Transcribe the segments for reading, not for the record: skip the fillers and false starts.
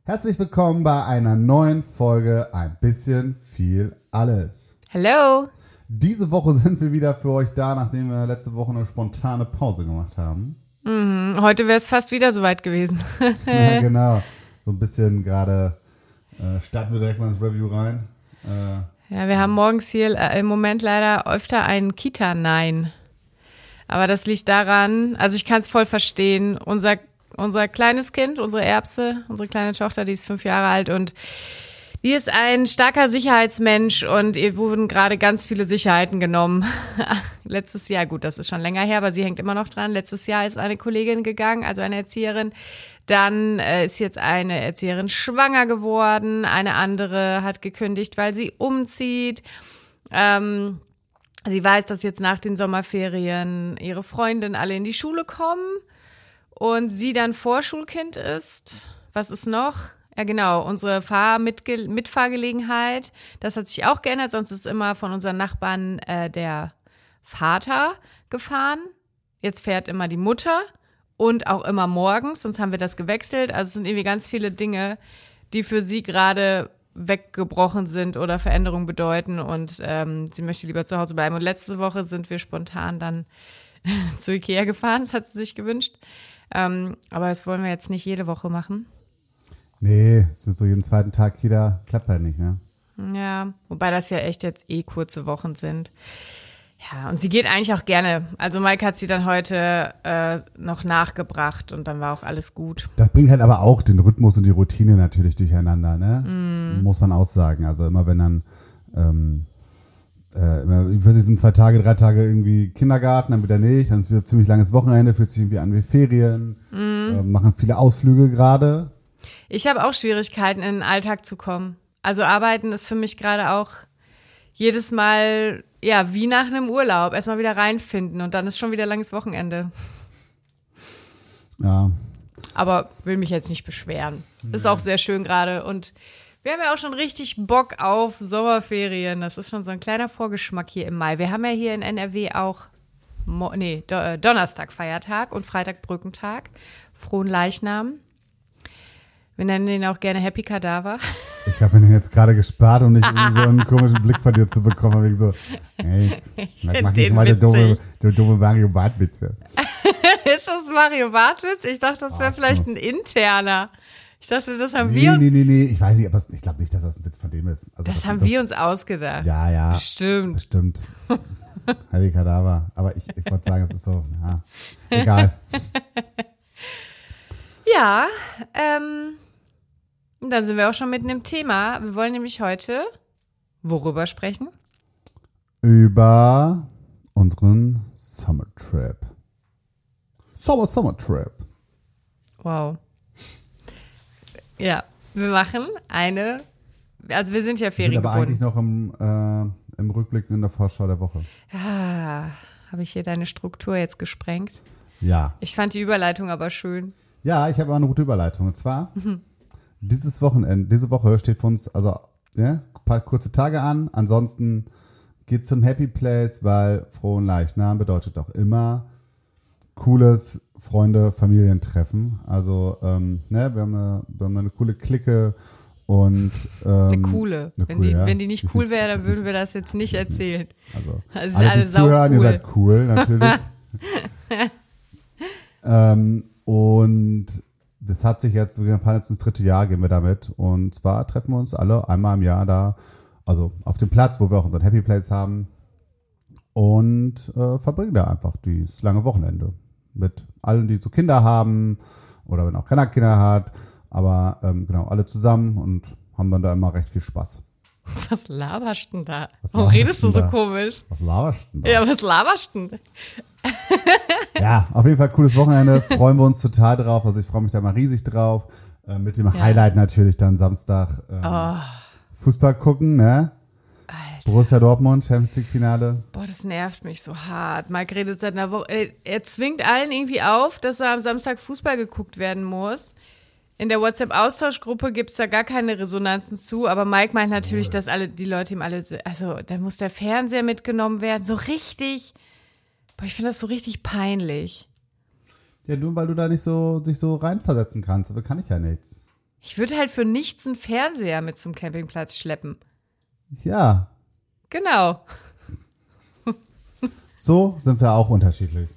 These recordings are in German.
Herzlich willkommen bei einer neuen Folge Ein bisschen viel alles. Hallo. Diese Woche sind wir wieder für euch da, nachdem wir letzte Woche eine spontane Pause gemacht haben. Heute wäre es fast wieder soweit gewesen. Ja, genau. So ein bisschen gerade starten wir direkt mal ins Review rein. Ja, wir haben morgens hier im Moment leider öfter ein Kita-Nein. Aber das liegt daran, also ich kann es voll verstehen, unser kleines Kind, unsere Erbse, unsere kleine Tochter, die ist 5 Jahre alt und die ist ein starker Sicherheitsmensch und ihr wurden gerade ganz viele Sicherheiten genommen. Letztes Jahr, gut, das ist schon länger her, aber sie hängt immer noch dran. Letztes Jahr ist eine Kollegin gegangen, also eine Erzieherin. Dann ist jetzt eine Erzieherin schwanger geworden. Eine andere hat gekündigt, weil sie umzieht. Sie weiß, dass jetzt nach den Sommerferien ihre Freundinnen alle in die Schule kommen und sie dann Vorschulkind ist. Was ist noch? Ja genau, unsere Mitfahrgelegenheit, das hat sich auch geändert, sonst ist immer von unseren Nachbarn der Vater gefahren. Jetzt fährt immer die Mutter und auch immer morgens, sonst haben wir das gewechselt. Also es sind irgendwie ganz viele Dinge, die für sie gerade weggebrochen sind oder Veränderungen bedeuten und sie möchte lieber zu Hause bleiben. Und letzte Woche sind wir spontan dann zu Ikea gefahren, das hat sie sich gewünscht. Aber das wollen wir jetzt nicht jede Woche machen. Nee, es ist so jeden zweiten Tag Kita, klappt halt nicht, ne? Ja, wobei das ja echt jetzt kurze Wochen sind. Ja, und sie geht eigentlich auch gerne. Also Mike hat sie dann heute noch nachgebracht und dann war auch alles gut. Das bringt halt aber auch den Rhythmus und die Routine natürlich durcheinander, ne? Muss man auch sagen. Also immer wenn dann, ich weiß nicht, sind 2 Tage, 3 Tage irgendwie Kindergarten, dann wieder nicht, dann ist wieder ziemlich langes Wochenende, fühlt sich irgendwie an wie Ferien, machen viele Ausflüge gerade. Ich habe auch Schwierigkeiten, in den Alltag zu kommen. Also arbeiten ist für mich gerade auch jedes Mal, ja, wie nach einem Urlaub. Erstmal wieder reinfinden und dann ist schon wieder langes Wochenende. Ja. Aber will mich jetzt nicht beschweren. Ist auch sehr schön gerade und wir haben ja auch schon richtig Bock auf Sommerferien. Das ist schon so ein kleiner Vorgeschmack hier im Mai. Wir haben ja hier in NRW auch Donnerstag Feiertag und Freitag Brückentag. Frohen Leichnam. Wir nennen den auch gerne Happy Kadaver. Ich habe ihn jetzt gerade gespart, um nicht irgendwie so einen komischen Blick von dir zu bekommen. Wegen so, hey, mach nicht mal der dumme Mario Barth-Witze. Ist das Mario Barth-Witz? Ich dachte, das wäre vielleicht ein interner. Ich dachte, das haben wir. Nee. Ich weiß nicht, aber ich glaube nicht, dass das ein Witz von dem ist. Also das haben wir uns ausgedacht. Ja. Bestimmt. Happy Kadaver. Aber ich wollte sagen, es ist so, ja, egal. Ja, dann sind wir auch schon mitten im Thema. Wir wollen nämlich heute worüber sprechen? Über unseren Summer Trip. Summer Trip. Wow. Ja, wir machen also wir sind ja feriengebunden. Wir sind aber eigentlich noch im Rückblick in der Vorschau der Woche. Ja, habe ich hier deine Struktur jetzt gesprengt? Ja. Ich fand die Überleitung aber schön. Ja, ich habe auch eine gute Überleitung. Und zwar, diese Woche steht für uns also ein paar kurze Tage an. Ansonsten geht's zum Happy Place, weil Frohen Leichnam bedeutet auch immer cooles Freunde-Familientreffen. Also, wir haben eine coole Clique und eine coole. Wenn die nicht cool wäre, dann würden wir das jetzt nicht erzählen. Also alle, die zuhören, cool. Ihr seid cool, natürlich. Und das hat sich jetzt, wir fahren jetzt ins 3. Jahr, gehen wir damit. Und zwar treffen wir uns alle einmal im Jahr da, also auf dem Platz, wo wir auch unseren Happy Place haben. Und verbringen da einfach dieses lange Wochenende mit allen, die so Kinder haben oder wenn auch keiner Kinder hat. Aber alle zusammen und haben dann da immer recht viel Spaß. Was laberst denn da? Warum redest du so komisch? Was laberst denn da? Ja, was laberst denn? Ja, auf jeden Fall cooles Wochenende. Freuen wir uns total drauf. Also ich freue mich da mal riesig drauf. Mit dem Highlight natürlich dann Samstag Fußball gucken, ne? Alter. Borussia Dortmund, Champions League Finale. Boah, das nervt mich so hart. Mike redet seit einer Woche. Er zwingt allen irgendwie auf, dass am Samstag Fußball geguckt werden muss. In der WhatsApp-Austauschgruppe gibt es da gar keine Resonanzen zu, aber Mike meint natürlich, dass die Leute ihm alle, also da muss der Fernseher mitgenommen werden, so richtig, ich finde das so richtig peinlich. Ja, nur weil du da nicht so dich so reinversetzen kannst, aber kann ich ja nichts. Ich würde halt für nichts einen Fernseher mit zum Campingplatz schleppen. Ja, Genau. so sind wir auch unterschiedlich.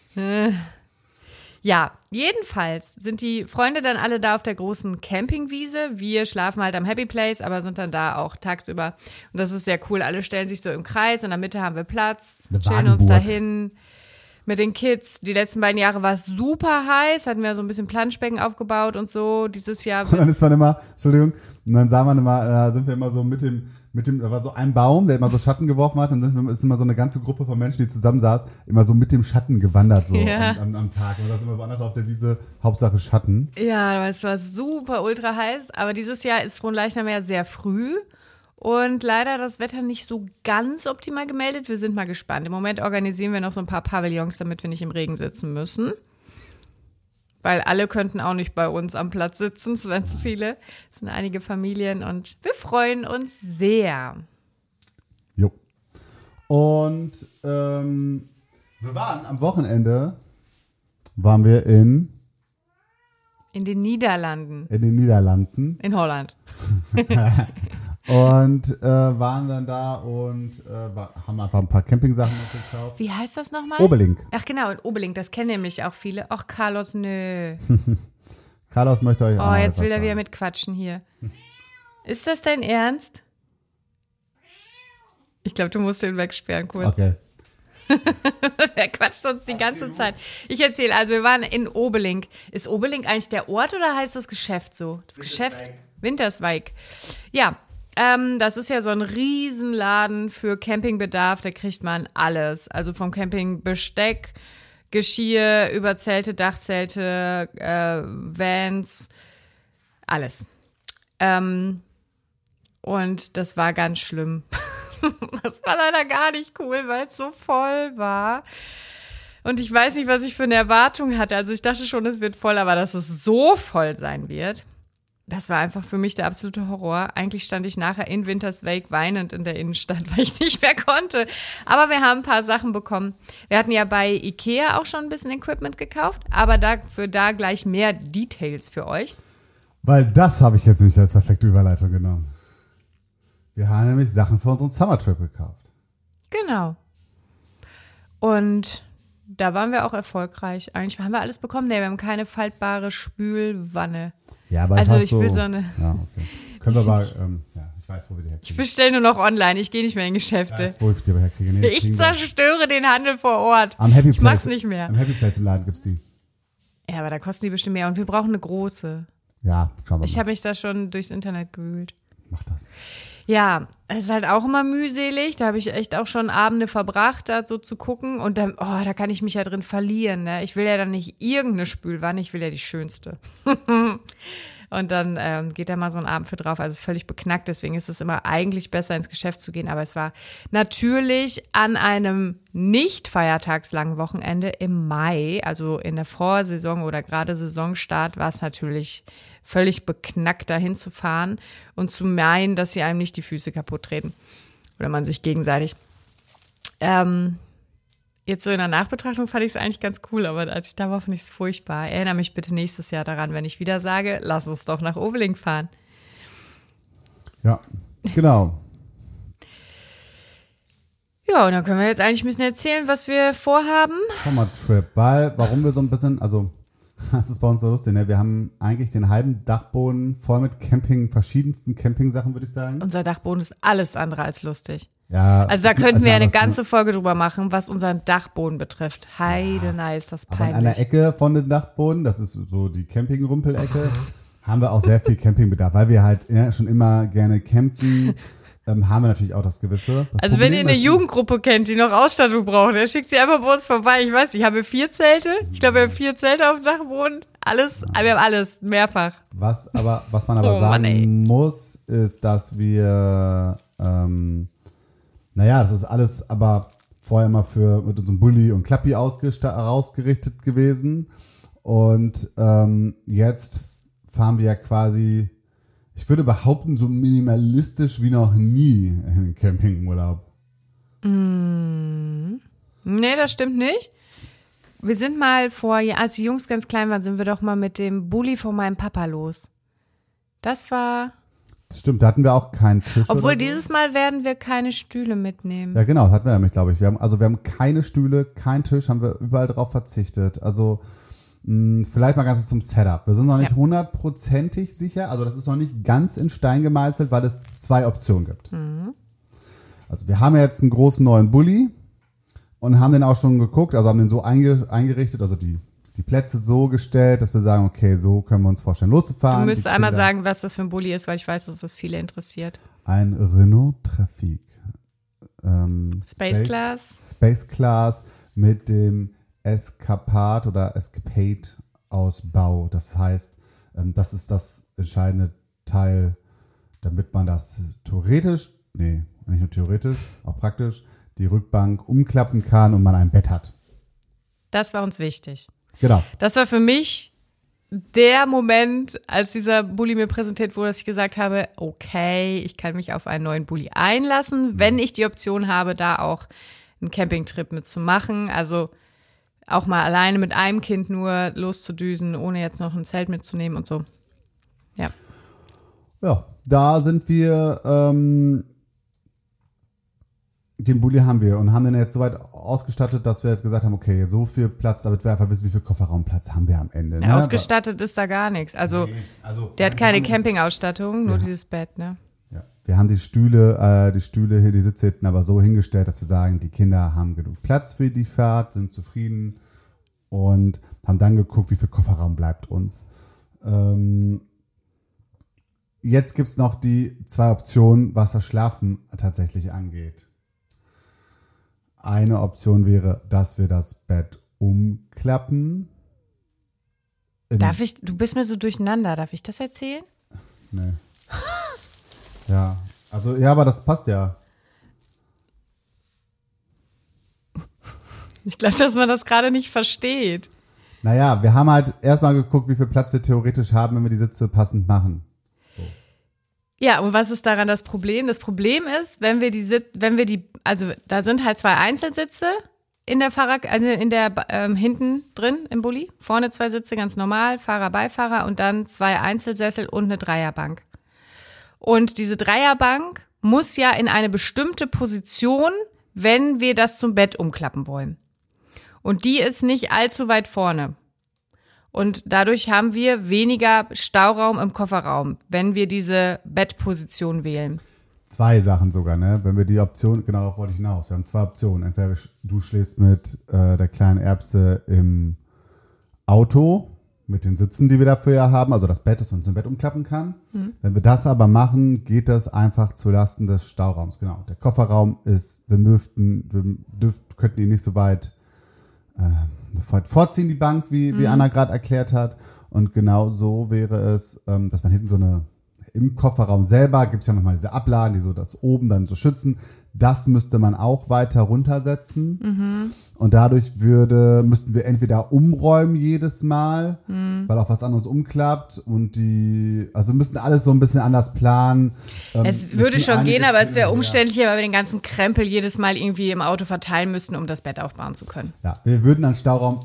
Ja, jedenfalls sind die Freunde dann alle da auf der großen Campingwiese. Wir schlafen halt am Happy Place, aber sind dann da auch tagsüber. Und das ist sehr cool. Alle stellen sich so im Kreis. In der Mitte haben wir Platz, Eine chillen uns Wagenburg. dahin mit den Kids. Die letzten beiden Jahre war es super heiß. Hatten wir so ein bisschen Planschbecken aufgebaut und so. Dieses Jahr Und dann ist man immer, Entschuldigung, und dann sah man immer, sind wir immer so da war so ein Baum, der immer so Schatten geworfen hat, und dann ist immer so eine ganze Gruppe von Menschen, die zusammensaß, immer so mit dem Schatten gewandert so Ja. am Tag. Und das immer woanders auf der Wiese, Hauptsache Schatten. Ja, es war super ultra heiß, aber dieses Jahr ist Fronleichnammeer sehr früh und leider das Wetter nicht so ganz optimal gemeldet. Wir sind mal gespannt. Im Moment organisieren wir noch so ein paar Pavillons, damit wir nicht im Regen sitzen müssen. Weil alle könnten auch nicht bei uns am Platz sitzen, es wären zu viele. Es sind einige Familien und wir freuen uns sehr. Jo. Und wir waren am Wochenende, waren wir in In den Niederlanden, den Niederlanden in Holland. und waren dann da und haben einfach ein paar Campingsachen noch gekauft. Wie heißt das nochmal? Obelink. Ach genau, in Obelink, das kennen nämlich auch viele. Ach, Carlos, nö. Carlos möchte euch auch Oh, noch jetzt etwas will er wieder sagen. mitquatschen hier. Ist das dein Ernst? Ich glaube, du musst den wegsperren kurz. Okay. Er quatscht sonst die ganze Zeit. Ich erzähle, also wir waren in Obelink. Ist Obelink eigentlich der Ort oder heißt das Geschäft so? Das Geschäft? Winterswijk. Ja, das ist ja so ein Riesenladen für Campingbedarf. Da kriegt man alles. Also vom Campingbesteck, Geschirr, über Zelte, Dachzelte, Vans, alles. Und das war ganz schlimm. Das war leider gar nicht cool, weil es so voll war. Und ich weiß nicht, was ich für eine Erwartung hatte. Also ich dachte schon, es wird voll, aber dass es so voll sein wird, das war einfach für mich der absolute Horror. Eigentlich stand ich nachher in Winterswijk weinend in der Innenstadt, weil ich nicht mehr konnte. Aber wir haben ein paar Sachen bekommen. Wir hatten ja bei Ikea auch schon ein bisschen Equipment gekauft, aber dafür da gleich mehr Details für euch. Weil das habe ich jetzt nämlich als perfekte Überleitung genommen. Wir haben nämlich Sachen für unseren Summertrip gekauft. Genau. Und da waren wir auch erfolgreich. Eigentlich haben wir alles bekommen. Nee, wir haben keine faltbare Spülwanne. Ja, aber Also es hast ich so, will so eine. Ja, okay. Können wir aber, ja, ich weiß, wo wir die Ich herkriegen. bestelle nur noch online. Ich gehe nicht mehr in Ja, Geschäfte. ist, wo ich die aber herkriege. Nee, Ich kriegen wir- zerstöre den Handel vor Ort. Am Happy Ich Place, mach's nicht mehr. Am Happy Place im Laden gibt's die. Ja, aber da kosten die bestimmt mehr. Und wir brauchen eine große. Ja, schauen wir Ich mal. habe mich da schon durchs Internet gewühlt. Mach das. Ja, es ist halt auch immer mühselig. Da habe ich echt auch schon Abende verbracht, da so zu gucken. Und dann, da kann ich mich ja drin verlieren. Ne? Ich will ja dann nicht irgendeine Spülwanne, ich will ja die schönste. Und dann geht da mal so ein Abend für drauf. Also völlig beknackt. Deswegen ist es immer eigentlich besser, ins Geschäft zu gehen. Aber es war natürlich an einem nicht feiertagslangen Wochenende im Mai, also in der Vorsaison oder gerade Saisonstart, war es natürlich völlig beknackt, dahin zu fahren und zu meinen, dass sie einem nicht die Füße kaputt treten. Oder man sich gegenseitig. Jetzt so in der Nachbetrachtung fand ich es eigentlich ganz cool, aber als ich da war, fand ich es furchtbar. Erinnere mich bitte nächstes Jahr daran, wenn ich wieder sage, lass uns doch nach Obelink fahren. Ja, genau. Ja, und dann können wir jetzt eigentlich ein bisschen erzählen, was wir vorhaben. Summertrip. Warum wir so ein bisschen, also, das ist bei uns so lustig, ne? Wir haben eigentlich den halben Dachboden voll mit verschiedensten Campingsachen, würde ich sagen. Unser Dachboden ist alles andere als lustig. Ja. Also da ist- könnten ist wir eine anderes ganze Folge drüber machen, was unseren Dachboden betrifft. Heidenei, ist das Aber in einer peinlich. Ecke von dem Dachboden, das ist so die Camping-Rumpelecke, haben wir auch sehr viel Campingbedarf, weil wir halt schon immer gerne campen, haben wir natürlich auch das Gewisse. Das Also wenn ihr Problem eine ist- Jugendgruppe kennt, die noch Ausstattung braucht, der schickt sie einfach bei uns vorbei. Ich weiß, ich habe 4 Zelte. Ich glaube, wir haben 4 Zelte auf dem Dachboden. Alles, wir haben alles, mehrfach. Was man aber Oh, Mann, ey. sagen muss, ist, dass wir, das ist alles aber vorher immer mit unserem Bulli und Klappi ausgerichtet gewesen. Und jetzt fahren wir ja quasi, ich würde behaupten, so minimalistisch wie noch nie in den Campingurlaub. Nee, das stimmt nicht. Wir sind mal als die Jungs ganz klein waren, sind wir doch mal mit dem Bulli von meinem Papa los. Das war. Das stimmt, da hatten wir auch keinen Tisch. Obwohl oder so. Dieses Mal werden wir keine Stühle mitnehmen. Ja, genau, das hatten wir nämlich, glaube ich. Wir haben keine Stühle, keinen Tisch, haben wir überall drauf verzichtet. Also vielleicht mal ganz zum Setup. Wir sind noch nicht hundertprozentig sicher, also das ist noch nicht ganz in Stein gemeißelt, weil es 2 Optionen gibt. Also wir haben ja jetzt einen großen neuen Bulli und haben den auch schon geguckt, also haben den so eingerichtet, also die Plätze so gestellt, dass wir sagen, okay, so können wir uns vorstellen, loszufahren. Du müsst einmal sagen, was das für ein Bulli ist, weil ich weiß, dass das viele interessiert. Ein Renault Trafic. Space Class mit dem Escapade oder Escapade Ausbau. Das heißt, das ist das entscheidende Teil, damit man das theoretisch, nicht nur theoretisch, auch praktisch, die Rückbank umklappen kann und man ein Bett hat. Das war uns wichtig. Genau. Das war für mich der Moment, als dieser Bulli mir präsentiert wurde, dass ich gesagt habe, okay, ich kann mich auf einen neuen Bulli einlassen, wenn ich die Option habe, da auch einen Campingtrip mitzumachen. Also auch mal alleine mit einem Kind nur loszudüsen, ohne jetzt noch ein Zelt mitzunehmen und so. Ja. Ja, da sind wir, den Bulli haben wir und haben den jetzt soweit ausgestattet, dass wir gesagt haben, okay, so viel Platz, damit wir einfach wissen, wie viel Kofferraumplatz haben wir am Ende. Ne? Ausgestattet ist da gar nichts. Also der hat keine Campingausstattung, nur dieses Bett, ne? Ja. Wir haben die Stühle hier, die Sitze hinten aber so hingestellt, dass wir sagen, die Kinder haben genug Platz für die Fahrt, sind zufrieden und haben dann geguckt, wie viel Kofferraum bleibt uns. Jetzt gibt's noch die 2 Optionen, was das Schlafen tatsächlich angeht. Eine Option wäre, dass wir das Bett umklappen. Du bist mir so durcheinander, darf ich das erzählen? Nee. Ja, aber das passt ja. Ich glaube, dass man das gerade nicht versteht. Naja, wir haben halt erstmal geguckt, wie viel Platz wir theoretisch haben, wenn wir die Sitze passend machen. So. Ja, und was ist daran das Problem? Das Problem ist, also da sind halt 2 Einzelsitze in der hinten drin im Bulli, vorne 2 Sitze ganz normal, Fahrer, Beifahrer und dann 2 Einzelsessel und eine Dreierbank. Und diese Dreierbank muss ja in eine bestimmte Position, wenn wir das zum Bett umklappen wollen. Und die ist nicht allzu weit vorne. Und dadurch haben wir weniger Stauraum im Kofferraum, wenn wir diese Bettposition wählen. 2 Sachen sogar, ne? Wenn wir die Option, genau darauf wollte ich hinaus. Wir haben 2 Optionen. Entweder du schläfst mit der kleinen Erbse im Auto, mit den Sitzen, die wir dafür ja haben, also das Bett, dass man zum Bett umklappen kann. Wenn wir das aber machen, geht das einfach zulasten des Stauraums. Genau. Der Kofferraum ist, könnten ihn nicht so weit vorziehen, die Bank, wie Anna gerade erklärt hat. Und genau so wäre es, dass man hinten im Kofferraum selber gibt es ja manchmal diese Ablagen, die so das oben dann so schützen. Das müsste man auch weiter runtersetzen. Und dadurch müssten wir entweder umräumen jedes Mal, weil auch was anderes umklappt und also müssten alles so ein bisschen anders planen. Es würde schon gehen, aber es wäre umständlicher, weil wir den ganzen Krempel jedes Mal irgendwie im Auto verteilen müssten, um das Bett aufbauen zu können. Ja, wir würden dann Stauraum,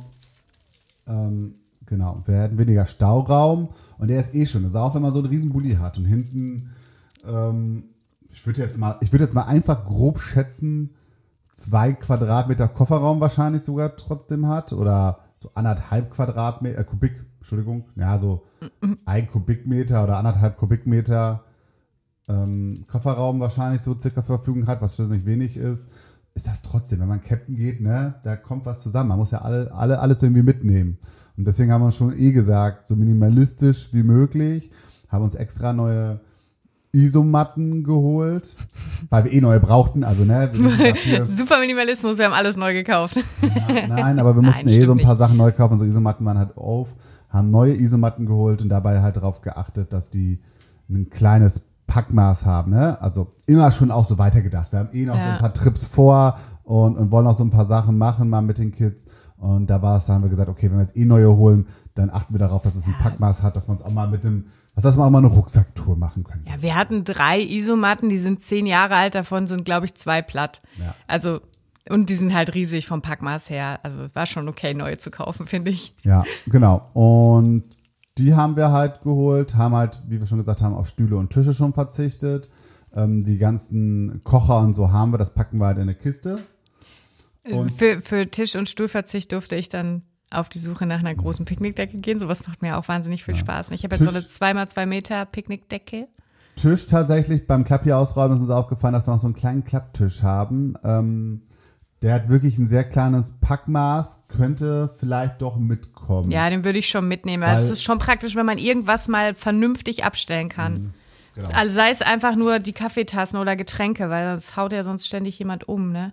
wir hätten weniger Stauraum und der ist schon, also auch wenn man so einen riesen Bulli hat und hinten, ich würde jetzt mal einfach grob schätzen, 2 Quadratmeter Kofferraum wahrscheinlich sogar trotzdem hat oder so 1,5 Quadratmeter, so 1 Kubikmeter oder 1,5 Kubikmeter Kofferraum wahrscheinlich so circa zur Verfügung hat, was schon nicht wenig ist das trotzdem, wenn man campen geht, ne, da kommt was zusammen. Man muss ja alles irgendwie mitnehmen. Und deswegen haben wir schon gesagt, so minimalistisch wie möglich, haben uns extra neue Isomatten geholt, weil wir neue brauchten, also ne. Super Minimalismus, wir haben alles neu gekauft. Ja, nein, aber wir mussten so ein paar Sachen neu kaufen, unsere Isomatten waren halt haben neue Isomatten geholt und dabei halt darauf geachtet, dass die ein kleines Packmaß haben, ne? Also immer schon auch so weitergedacht. Wir haben noch so ein paar Trips vor und wollen auch so ein paar Sachen machen mal mit den Kids. Und da haben wir gesagt, okay, wenn wir jetzt neue holen, dann achten wir darauf, dass es ein Packmaß hat, dass man es auch mal dass wir auch mal eine Rucksacktour machen können. Ja, wir hatten 3 Isomatten, die sind 10 Jahre alt, davon sind, glaube ich, 2 platt. Ja. Also, und die sind halt riesig vom Packmaß her. Also, es war schon okay, neue zu kaufen, finde ich. Ja, genau. Und die haben wir halt geholt, haben halt, wie wir schon gesagt haben, auf Stühle und Tische schon verzichtet. Die ganzen Kocher und so haben wir, das packen wir halt in eine Kiste. Und Für Tisch- und Stuhlverzicht durfte ich dann auf die Suche nach einer großen Picknickdecke gehen. Sowas macht mir auch wahnsinnig viel Spaß. Ich habe jetzt so eine 2x2 Meter Picknickdecke. Tisch tatsächlich, beim Klappbier ausräumen ist uns aufgefallen, dass wir noch so einen kleinen Klapptisch haben. Der hat wirklich ein sehr kleines Packmaß, könnte vielleicht doch mitkommen. Ja, den würde ich schon mitnehmen. Es ist schon praktisch, wenn man irgendwas mal vernünftig abstellen kann. Genau. Also sei es einfach nur die Kaffeetassen oder Getränke, weil sonst haut ja sonst ständig jemand um, ne?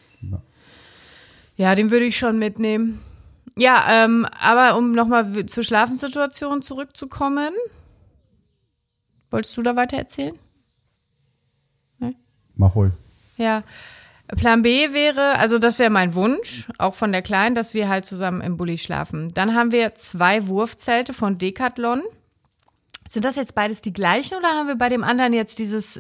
Ja, den würde ich schon mitnehmen. Ja, aber um nochmal zur Schlafenssituation zurückzukommen. Wolltest du da weiter erzählen? Ne? Mach ruhig. Ja. Plan B wäre, also das wäre mein Wunsch, auch von der Kleinen, dass wir halt zusammen im Bulli schlafen. Dann haben wir 2 Wurfzelte von Decathlon. Sind das jetzt beides die gleichen oder haben wir bei dem anderen jetzt dieses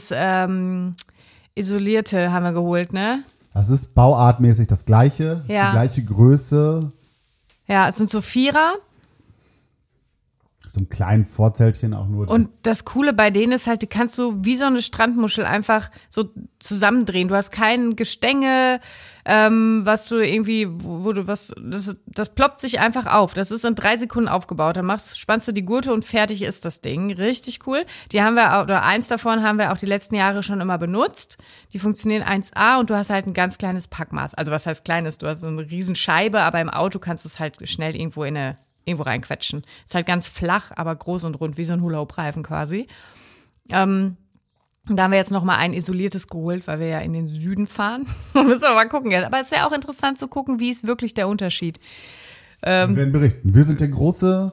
isolierte haben wir geholt, ne? Das ist bauartmäßig das Gleiche, ist die gleiche Größe. Ja, es sind so 4er. So ein kleines Vorzeltchen auch nur. Und das Coole bei denen ist halt, die kannst du wie so eine Strandmuschel einfach so zusammendrehen. Du hast kein Gestänge, was du irgendwie, das ploppt sich einfach auf. Das ist in 3 Sekunden aufgebaut. Dann spannst du die Gurte und fertig ist das Ding. Richtig cool. Die haben wir, oder eins davon haben wir auch die letzten Jahre schon immer benutzt. Die funktionieren 1A und du hast halt ein ganz kleines Packmaß. Also was heißt kleines? Du hast so eine Riesenscheibe, aber im Auto kannst du es halt schnell irgendwo reinquetschen. Ist halt ganz flach, aber groß und rund, wie so ein Hula-Hoop-Reifen quasi. Da haben wir jetzt noch mal ein isoliertes geholt, weil wir ja in den Süden fahren. Müssen wir mal gucken. Aber es ist ja auch interessant zu gucken, wie ist wirklich der Unterschied. Wir werden berichten. Wir sind der große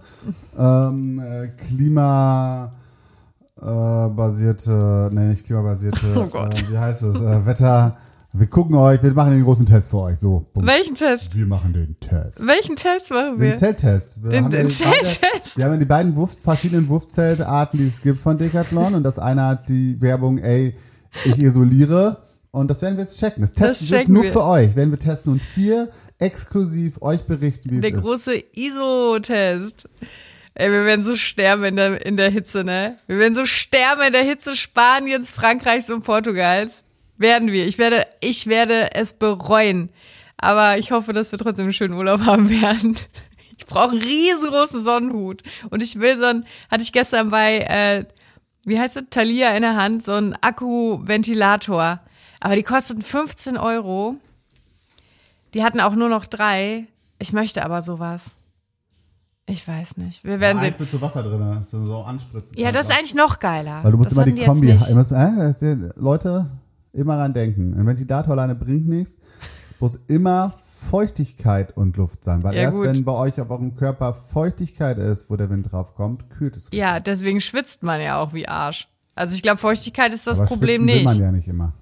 klimabasierte, oh Gott. wie heißt es, Wetter. Wir gucken euch, wir machen den großen Test für euch. So. Welchen Test? Wir machen den Test. Welchen Test machen wir? Den Zelttest. Den Zelttest. Wir haben die beiden verschiedenen Wurfzeltarten, die es gibt von Decathlon. Und das eine hat die Werbung, ich isoliere. Und das werden wir jetzt checken. Das testen wir nur für euch. Werden wir testen und hier exklusiv euch berichten, wie es ist. Der große ISO-Test. Ey, wir werden so sterben in der Hitze, ne? Wir werden so sterben in der Hitze Spaniens, Frankreichs und Portugals. Werden wir. Ich werde es bereuen. Aber ich hoffe, dass wir trotzdem einen schönen Urlaub haben werden. Ich brauche einen riesengroßen Sonnenhut. Und ich will hatte ich gestern bei, wie heißt es, Thalia in der Hand, so einen Akkuventilator. Aber die kosteten 15 €. Die hatten auch nur noch 3. Ich möchte aber sowas. Ich weiß nicht. Wir werden eins mit so Wasser drin, dass du so anspritzen. Ja, das ist eigentlich noch geiler. Weil du musst das immer die Kombi, nicht. Leute, immer ran denken. Ein Ventilator alleine bringt nichts. Es muss immer Feuchtigkeit und Luft sein. Weil erst wenn bei euch auf eurem Körper Feuchtigkeit ist, wo der Wind drauf kommt, kühlt es. Ja, deswegen schwitzt man ja auch wie Arsch. Also ich glaube, Feuchtigkeit ist das Aber Problem nicht. Will man ja nicht immer.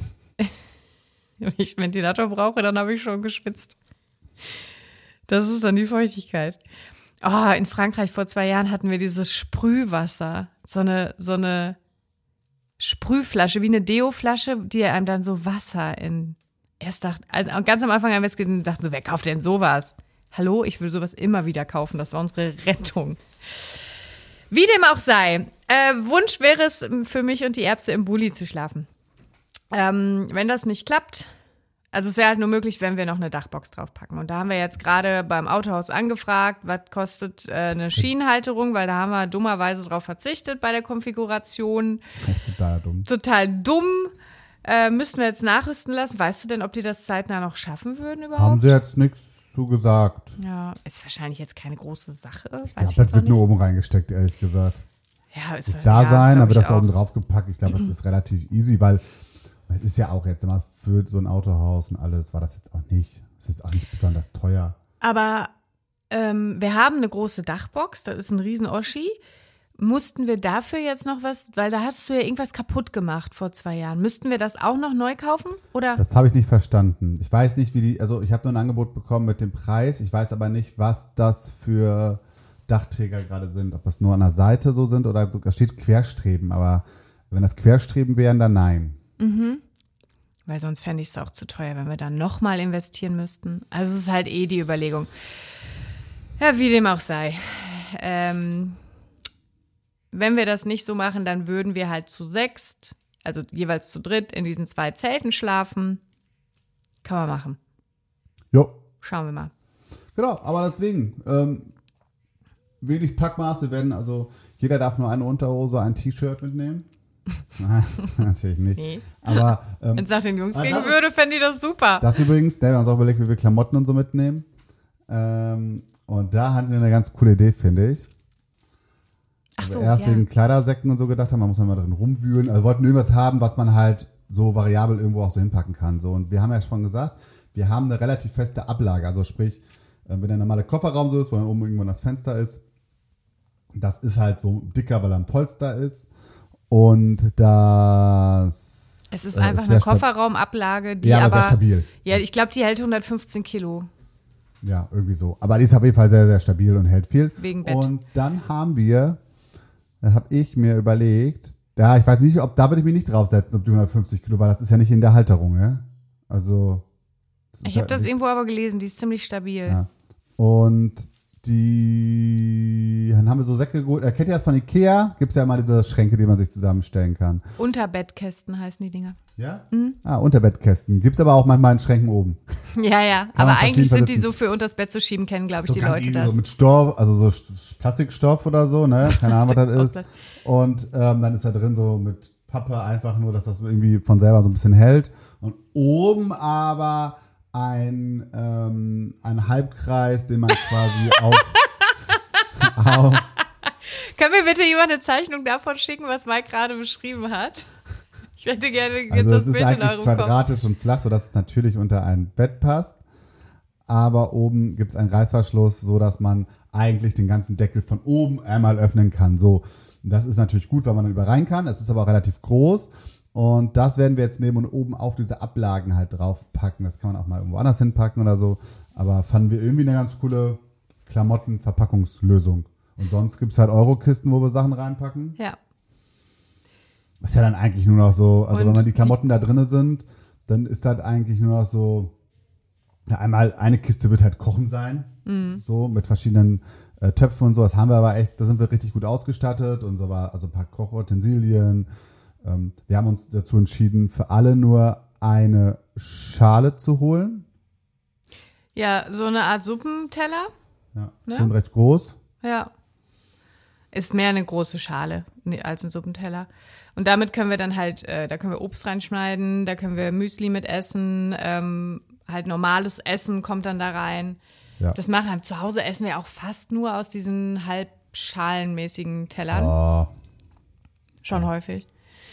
Wenn ich einen Ventilator brauche, dann habe ich schon geschwitzt. Das ist dann die Feuchtigkeit. Oh, in Frankreich vor 2 Jahren hatten wir dieses Sprühwasser. So eine Sprühflasche, wie eine Deo-Flasche, die einem dann so Wasser also ganz am Anfang haben wir es gedacht, so, wer kauft denn sowas? Hallo, ich will sowas immer wieder kaufen, das war unsere Rettung. Wie dem auch sei, Wunsch wäre es für mich und die Erbse im Bulli zu schlafen. Wenn das nicht klappt, also es wäre halt nur möglich, wenn wir noch eine Dachbox draufpacken. Und da haben wir jetzt gerade beim Autohaus angefragt, was kostet eine Schienenhalterung, weil da haben wir dummerweise drauf verzichtet bei der Konfiguration. Echt total dumm. Total dumm. Müssten wir jetzt nachrüsten lassen. Weißt du denn, ob die das zeitnah noch schaffen würden überhaupt? Haben sie jetzt nichts zu gesagt. Ja, ist wahrscheinlich jetzt keine große Sache. Ich glaube, das wird nur oben reingesteckt, ehrlich gesagt. Ja, ist da sein, aber das da oben drauf gepackt. Ich glaube, das ist relativ easy, weil es ist ja auch jetzt immer für so ein Autohaus und alles war das jetzt auch nicht. Es ist auch nicht besonders teuer. Aber wir haben eine große Dachbox, das ist ein riesen Oschi. Mussten wir dafür jetzt noch was, weil da hast du ja irgendwas kaputt gemacht vor 2 Jahren. Müssten wir das auch noch neu kaufen? Oder? Das habe ich nicht verstanden. Ich weiß nicht, also ich habe nur ein Angebot bekommen mit dem Preis. Ich weiß aber nicht, was das für Dachträger gerade sind. Ob das nur an der Seite so sind oder so. Da steht Querstreben, aber wenn das Querstreben wären, dann nein. Mhm. Weil sonst fände ich es auch zu teuer, wenn wir dann nochmal investieren müssten. Also es ist halt die Überlegung. Ja, wie dem auch sei. wenn wir das nicht so machen, dann würden wir halt zu 6, also jeweils zu dritt, in diesen 2 Zelten schlafen. Kann man machen. Jo. Schauen wir mal. Genau, aber deswegen, wenig Packmaß. Wir werden also, jeder darf nur eine Unterhose, ein T-Shirt mitnehmen. Nein, natürlich nicht. Nee. Aber wenn es nach den Jungs gehen würde, fände ich das super. Das übrigens, wir haben uns auch überlegt, wie wir Klamotten und so mitnehmen. Und da hatten wir eine ganz coole Idee, finde ich. Ach so, erst wegen Kleidersäcken und so gedacht haben, man muss mal drin rumwühlen. Also wollten irgendwas haben, was man halt so variabel irgendwo auch so hinpacken kann. So. Und wir haben ja schon gesagt, wir haben eine relativ feste Ablage. Also sprich, wenn der normale Kofferraum so ist, wo dann oben irgendwo das Fenster ist, das ist halt so dicker, weil er ein Polster ist. Und das es ist einfach eine Kofferraumablage, die aber sehr stabil. Ja, ich glaube, die hält 115 Kilo. Ja, irgendwie so. Aber die ist auf jeden Fall sehr, sehr stabil und hält viel. Wegen Bett. Und dann habe ich mir überlegt, ja, ich weiß nicht, da würde ich mich nicht draufsetzen, ob die 150 Kilo war. Das ist ja nicht in der Halterung, ja. Also. Ich habe das irgendwo aber gelesen, die ist ziemlich stabil. Ja. Und dann haben wir so Säcke geholt. Kennt ihr das von Ikea? Gibt es ja immer diese Schränke, die man sich zusammenstellen kann. Unterbettkästen heißen die Dinger. Ja? Mhm. Unterbettkästen. Gibt es aber auch manchmal in Schränken oben. Ja. Aber eigentlich sind die so für unters Bett zu schieben, kennen, glaube ich, so die Leute das. So mit Stoff, also so Plastikstoff oder so, ne? Keine Ahnung, was das ist. Und dann ist da drin so mit Pappe einfach nur, dass das irgendwie von selber so ein bisschen hält. Und oben aber ein Halbkreis, den man quasi Können wir bitte jemand eine Zeichnung davon schicken, was Mike gerade beschrieben hat? Ich hätte gerne jetzt also das Bild in eurem Kopf. Das ist eigentlich quadratisch und flach, sodass es natürlich unter ein Bett passt. Aber oben gibt es einen Reißverschluss, sodass man eigentlich den ganzen Deckel von oben einmal öffnen kann. So, das ist natürlich gut, weil man dann über rein kann. Es ist aber auch relativ groß. Und das werden wir jetzt nehmen und oben auf diese Ablagen halt draufpacken. Das kann man auch mal irgendwo anders hinpacken oder so. Aber fanden wir irgendwie eine ganz coole Klamottenverpackungslösung. Und sonst gibt es halt Eurokisten, wo wir Sachen reinpacken. Ja. Ist ja dann eigentlich nur noch so, also wenn man die Klamotten da drin sind, dann ist halt eigentlich nur noch so, ja, einmal eine Kiste wird halt Kochen sein. So mit verschiedenen Töpfen und so. Das haben wir aber echt, da sind wir richtig gut ausgestattet. Und so war also ein paar Kochutensilien. Wir haben uns dazu entschieden, für alle nur eine Schale zu holen. Ja, so eine Art Suppenteller. Ja, ne? Schon recht groß. Ja. Ist mehr eine große Schale als ein Suppenteller. Und damit können wir dann halt, da können wir Obst reinschneiden, da können wir Müsli mit essen, halt normales Essen kommt dann da rein. Ja. Das machen wir. Zu Hause essen wir auch fast nur aus diesen halbschalenmäßigen Tellern. Oh. Schon häufig.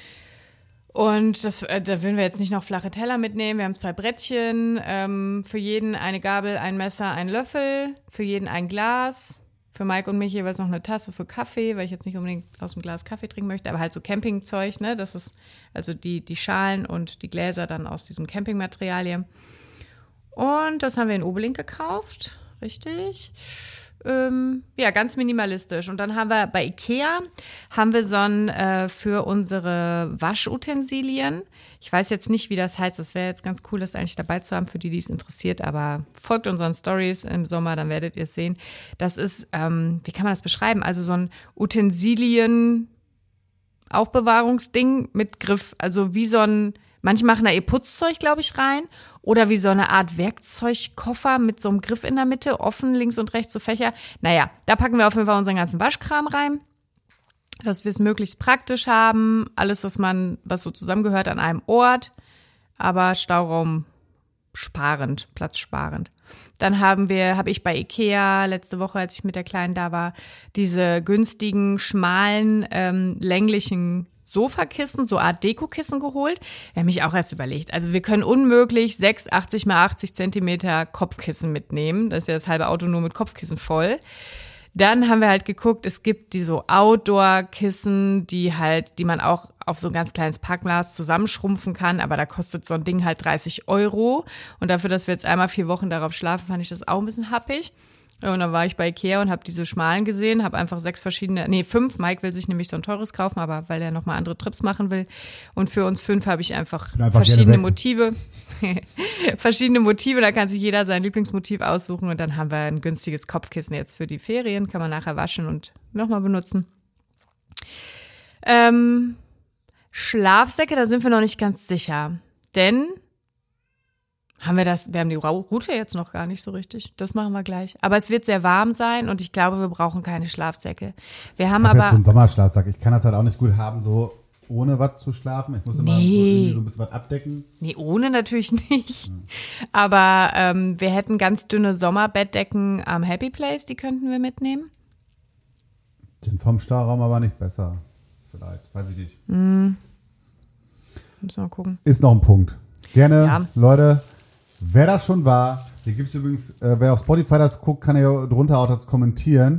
Und da würden wir jetzt nicht noch flache Teller mitnehmen. Wir haben 2 Brettchen, für jeden eine Gabel, ein Messer, ein Löffel, für jeden ein Glas, für Mike und mich jeweils noch eine Tasse für Kaffee, weil ich jetzt nicht unbedingt aus dem Glas Kaffee trinken möchte, aber halt so Campingzeug, ne? Das ist also die Schalen und die Gläser dann aus diesem Campingmaterialien. Und das haben wir in Oberlink gekauft, richtig. Ja, ganz minimalistisch. Und dann haben wir bei Ikea, so ein für unsere Waschutensilien. Ich weiß jetzt nicht, wie das heißt. Das wäre jetzt ganz cool, das eigentlich dabei zu haben, für die es interessiert. Aber folgt unseren Stories im Sommer, dann werdet ihr es sehen. Das ist, wie kann man das beschreiben? Also so ein Utensilien-Aufbewahrungsding mit Griff. Also wie so ein, manche machen da Putzzeug, glaube ich, rein. Oder wie so eine Art Werkzeugkoffer mit so einem Griff in der Mitte, offen, links und rechts so Fächer. Naja, da packen wir auf jeden Fall unseren ganzen Waschkram rein, dass wir es möglichst praktisch haben. Alles, was so zusammengehört an einem Ort, aber Stauraum sparend, platzsparend. Dann habe ich bei Ikea letzte Woche, als ich mit der Kleinen da war, diese günstigen, schmalen, länglichen Sofakissen, so Art Dekokissen geholt. Wir haben mich auch erst überlegt. Also wir können unmöglich 6 80 mal 80 Zentimeter Kopfkissen mitnehmen. Das ist ja das halbe Auto nur mit Kopfkissen voll. Dann haben wir halt geguckt, es gibt die so Outdoor-Kissen, die man auch auf so ein ganz kleines Packmaß zusammenschrumpfen kann, aber da kostet so ein Ding halt 30 €. Und dafür, dass wir jetzt einmal 4 Wochen darauf schlafen, fand ich das auch ein bisschen happig. Ja, und dann war ich bei Ikea und habe diese schmalen gesehen, habe einfach 5. Mike will sich nämlich so ein teures kaufen, aber weil er nochmal andere Trips machen will. Und für uns 5 habe ich einfach verschiedene Motive. Verschiedene Motive, da kann sich jeder sein Lieblingsmotiv aussuchen. Und dann haben wir ein günstiges Kopfkissen jetzt für die Ferien, kann man nachher waschen und nochmal benutzen. Schlafsäcke, da sind wir noch nicht ganz sicher. Denn wir haben die Route jetzt noch gar nicht so richtig. Das machen wir gleich. Aber es wird sehr warm sein und ich glaube, wir brauchen keine Schlafsäcke. Ich habe jetzt so einen Sommerschlafsack. Ich kann das halt auch nicht gut haben, so ohne was zu schlafen. Ich muss immer so ein bisschen was abdecken. Nee, ohne natürlich nicht. Aber wir hätten ganz dünne Sommerbettdecken am Happy Place, die könnten wir mitnehmen. Den vom Stauraum aber nicht besser. Vielleicht, weiß ich nicht. Müssen wir mal gucken. Ist noch ein Punkt. Gerne, Leute, wer das schon war, hier gibt es übrigens, wer auf Spotify das guckt, kann ja drunter auch das kommentieren.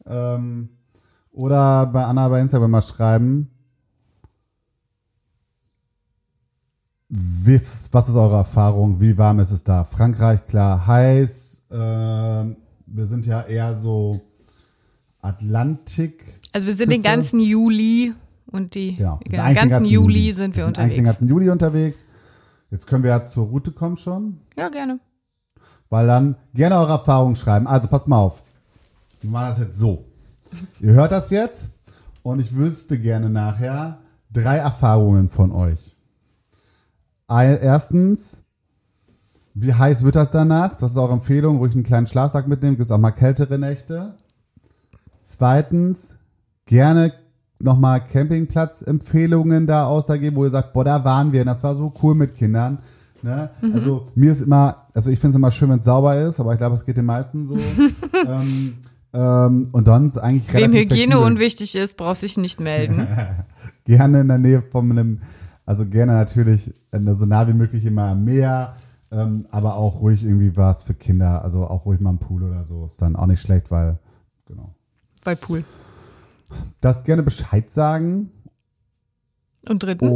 Oder bei Anna bei Instagram mal schreiben. Was ist eure Erfahrung? Wie warm ist es da? Frankreich, klar, heiß. Wir sind ja eher so Atlantik. Also wir sind den ganzen Juli und den ganzen Juli sind wir unterwegs. Eigentlich den ganzen Juli unterwegs. Jetzt können wir ja zur Route kommen schon. Ja, gerne. Weil dann gerne eure Erfahrungen schreiben. Also passt mal auf. Wir machen das jetzt so. Ihr hört das jetzt und ich wüsste gerne nachher 3 Erfahrungen von euch. Erstens, wie heiß wird das da nachts? Was ist eure Empfehlung? Ruhig einen kleinen Schlafsack mitnehmen. Gibt es auch mal kältere Nächte? Zweitens, gerne nochmal Campingplatz-Empfehlungen da ausgeben, wo ihr sagt, boah, da waren wir und das war so cool mit Kindern. Ne? Also mir ist immer, ich finde es immer schön, wenn es sauber ist, aber ich glaube, es geht den meisten so. Und dann ist eigentlich relativ Wem Hygiene flexibel. unwichtig ist, braucht sich nicht melden. Gerne in der Nähe von einem, also gerne natürlich so nah wie möglich immer am Meer, aber auch ruhig irgendwie was für Kinder, also auch ruhig mal im Pool oder so. Ist dann auch nicht schlecht, weil, genau. Bei Pool. Das gerne Bescheid sagen. Und drittens?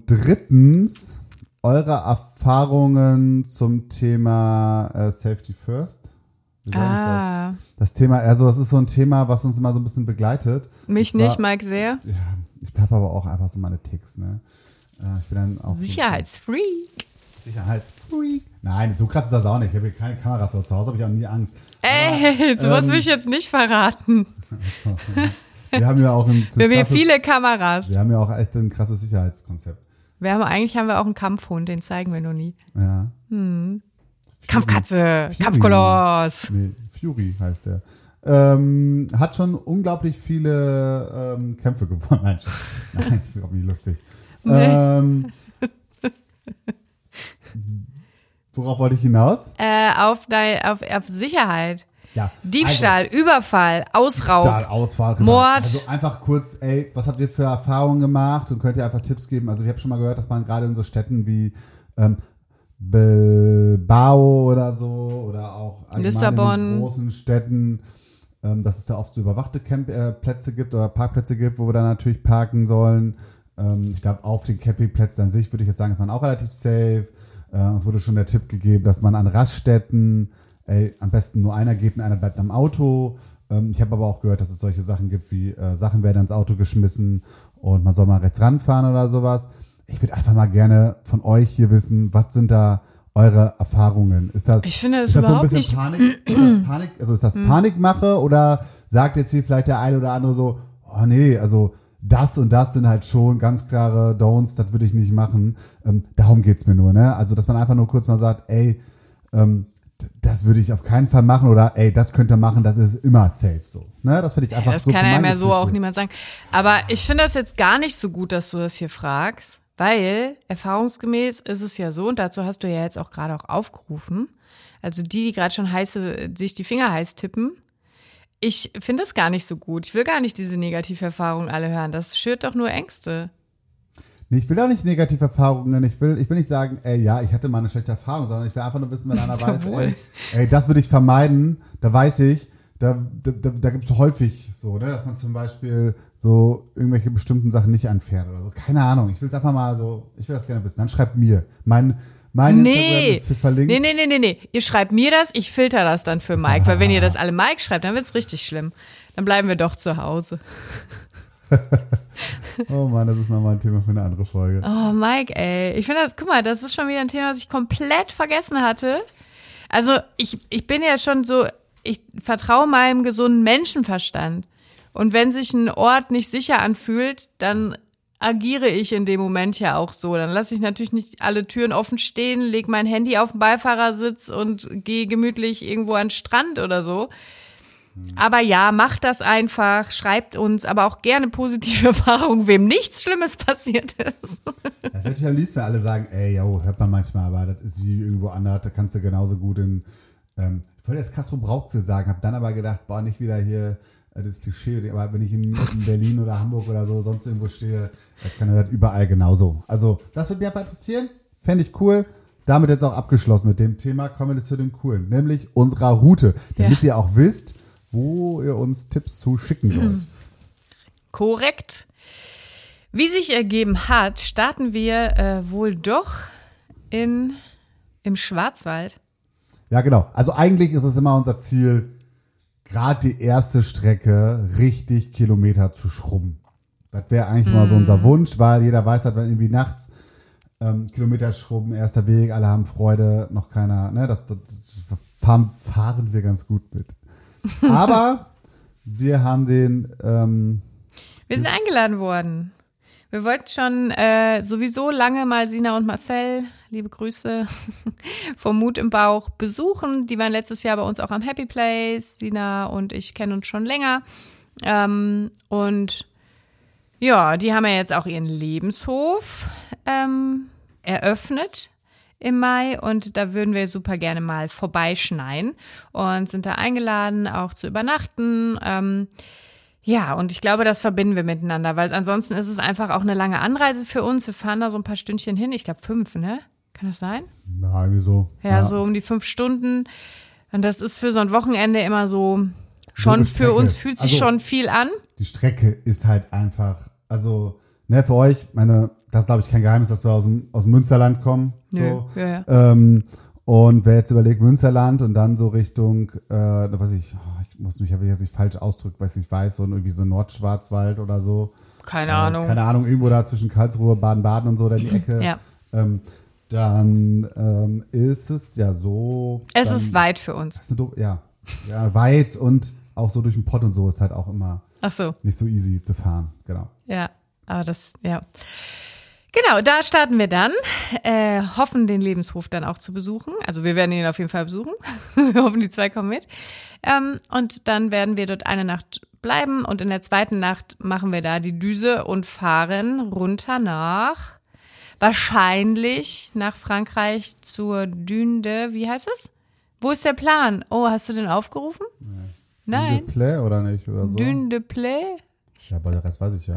Eure Erfahrungen zum Thema Safety First. Das Thema, also das ist so ein Thema, was uns immer so ein bisschen begleitet. Mich nicht, Mike sehr. Ja, ich habe aber auch einfach so meine Ticks, ne? Ich bin dann auch Sicherheitsfreak. Nein, so krass ist das auch nicht. Ich habe hier keine Kameras, aber zu Hause habe ich auch nie Angst. Sowas will ich jetzt nicht verraten. Wir haben ja auch viele Kameras. Wir haben ja auch echt ein krasses Sicherheitskonzept. Eigentlich haben wir auch einen Kampfhund, den zeigen wir noch nie. Ja. Kampfkatze, Kampfkoloss. Nee, Fury heißt der. Hat schon unglaublich viele Kämpfe gewonnen. Nein, das ist auch nicht lustig. Worauf wollte ich hinaus? Auf Sicherheit. Ja, Diebstahl, Überfall, Ausraub, Mord. Also einfach kurz, was habt ihr für Erfahrungen gemacht und könnt ihr einfach Tipps geben? Also ich habe schon mal gehört, dass man gerade in so Städten wie Bilbao oder so oder auch Lissabon, in den großen Städten, dass es da oft so überwachte Plätze gibt oder Parkplätze gibt, wo wir dann natürlich parken sollen. Ich glaube, auf den Campingplätzen an sich würde ich jetzt sagen, ist man auch relativ safe. Uns wurde schon der Tipp gegeben, dass man an Raststätten am besten nur einer geht und einer bleibt am Auto. Ich habe aber auch gehört, dass es solche Sachen gibt, wie Sachen werden ins Auto geschmissen und man soll mal rechts ranfahren oder sowas. Ich würde einfach mal gerne von euch hier wissen, was sind da eure Erfahrungen? Ist das so ein bisschen Panik? Ist das Panikmache oder sagt jetzt hier vielleicht der eine oder andere so, oh nee, also das und das sind halt schon ganz klare Don'ts, das würde ich nicht machen. Darum geht's mir nur, ne? Also, dass man einfach nur kurz mal sagt, das würde ich auf keinen Fall machen oder das könnt ihr machen, das ist immer safe so. Ne? Das finde ich einfach so. Das kann ja mehr so auch niemand sagen. Aber ich finde das jetzt gar nicht so gut, dass du das hier fragst, weil erfahrungsgemäß ist es ja so, und dazu hast du ja jetzt auch gerade auch aufgerufen, also die gerade schon sich die Finger heiß tippen, ich finde das gar nicht so gut. Ich will gar nicht diese Negativerfahrungen alle hören. Das schürt doch nur Ängste. Nee, ich will auch nicht Negativerfahrungen. Ich will nicht sagen, ich hatte mal eine schlechte Erfahrung, sondern ich will einfach nur wissen, wenn einer weiß, das würde ich vermeiden. Da weiß ich, da gibt es häufig so, ne, dass man zum Beispiel so irgendwelche bestimmten Sachen nicht anfährt oder so. Keine Ahnung. Ich will es einfach mal so, ich will das gerne wissen. Dann schreibt mir. Mein Mein Instagram ist verlinkt. Nee. Ihr schreibt mir das, ich filter das dann für Mike. Weil wenn ihr das alle Mike schreibt, dann wird's richtig schlimm. Dann bleiben wir doch zu Hause. Oh Mann, das ist nochmal ein Thema für eine andere Folge. Oh, Mike, ey. Ich finde das, guck mal, das ist schon wieder ein Thema, was ich komplett vergessen hatte. Also, ich bin ja schon so, ich vertraue meinem gesunden Menschenverstand. Und wenn sich ein Ort nicht sicher anfühlt, dann agiere ich in dem Moment ja auch so. Dann lasse ich natürlich nicht alle Türen offen stehen, lege mein Handy auf den Beifahrersitz und gehe gemütlich irgendwo an den Strand oder so. Aber ja, macht das einfach, schreibt uns, aber auch gerne positive Erfahrungen, wem nichts Schlimmes passiert ist. Das hätte ich am liebsten, wenn alle sagen, ey, yo, hört man manchmal, aber das ist wie irgendwo anders, da kannst du genauso gut in, ich wollte jetzt Castro Brauxel sagen, habe dann aber gedacht, boah, nicht wieder hier das Klischee, aber wenn ich in Berlin oder Hamburg oder so sonst irgendwo stehe, das kann das überall genauso. Also, das würde mich einfach interessieren, fände ich cool. Damit jetzt auch abgeschlossen mit dem Thema, kommen wir jetzt zu den coolen, nämlich unserer Route, damit ihr auch wisst, wo ihr uns Tipps zu schicken sollt. Korrekt. Wie sich ergeben hat, starten wir wohl doch im Schwarzwald. Ja, genau. Also eigentlich ist es immer unser Ziel, gerade die erste Strecke richtig Kilometer zu schrubben. Das wäre eigentlich mal so unser Wunsch, weil jeder weiß halt, wenn irgendwie nachts Kilometer schrubben, erster Weg, alle haben Freude, noch keiner, ne, das fahren wir ganz gut mit. Aber wir haben wir sind eingeladen worden. Wir wollten schon sowieso lange mal Sina und Marcel, liebe Grüße, vom Mut im Bauch besuchen. Die waren letztes Jahr bei uns auch am Happy Place. Sina und ich kennen uns schon länger. Und ja, die haben ja jetzt auch ihren Lebenshof eröffnet im Mai und da würden wir super gerne mal vorbeischneien und sind da eingeladen, auch zu übernachten. Ja, und ich glaube, das verbinden wir miteinander, weil ansonsten ist es einfach auch eine lange Anreise für uns. Wir fahren da so ein paar Stündchen hin, ich glaube 5, ne? Kann das sein? Ja, irgendwie so. Ja, so um die 5 Stunden. Und das ist für so ein Wochenende immer so schon, für uns fühlt sich schon viel an. Die Strecke ist halt einfach, also, ne, für euch, das ist, glaube ich, kein Geheimnis, dass wir aus dem Münsterland kommen. Nö, so. ja. Und wer jetzt überlegt, Münsterland und dann so Richtung, ich muss mich aber jetzt nicht falsch ausdrücken, weil ich nicht weiß, so irgendwie so Nordschwarzwald oder so. Keine Ahnung. Keine Ahnung, irgendwo da zwischen Karlsruhe, Baden-Baden und so, da die Ecke. Ja. Dann ist es ja so. Es ist weit für uns. Ja, weit und auch so durch den Pott und so ist halt auch immer Ach so. nicht so easy zu fahren. Genau. Ja, aber ja. Genau, da starten wir dann, hoffen den Lebenshof dann auch zu besuchen. Also wir werden ihn auf jeden Fall besuchen. Wir hoffen, die 2 kommen mit. Und dann werden wir dort eine Nacht bleiben und in der zweiten Nacht machen wir da die Düse und fahren runter wahrscheinlich nach Frankreich zur Dune de, wie heißt es? Wo ist der Plan? Oh, hast du den aufgerufen? Nein. Dune de Play oder nicht? Oder so? Dune de Play? Ja, aber der Rest weiß ich ja.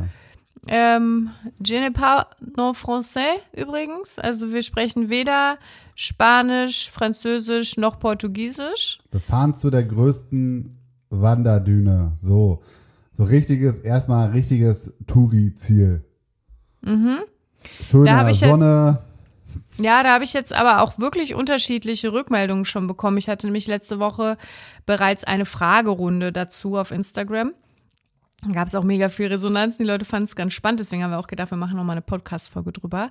Je ne parle non français übrigens. Also wir sprechen weder Spanisch, Französisch noch Portugiesisch. Wir fahren zu der größten Wanderdüne. So erstmal richtiges Touri-Ziel. Mhm. Schöne Sonne. Ja, da habe ich jetzt aber auch wirklich unterschiedliche Rückmeldungen schon bekommen. Ich hatte nämlich letzte Woche bereits eine Fragerunde dazu auf Instagram. Da gab es auch mega viel Resonanz. Die Leute fanden es ganz spannend. Deswegen haben wir auch gedacht, wir machen nochmal eine Podcast-Folge drüber.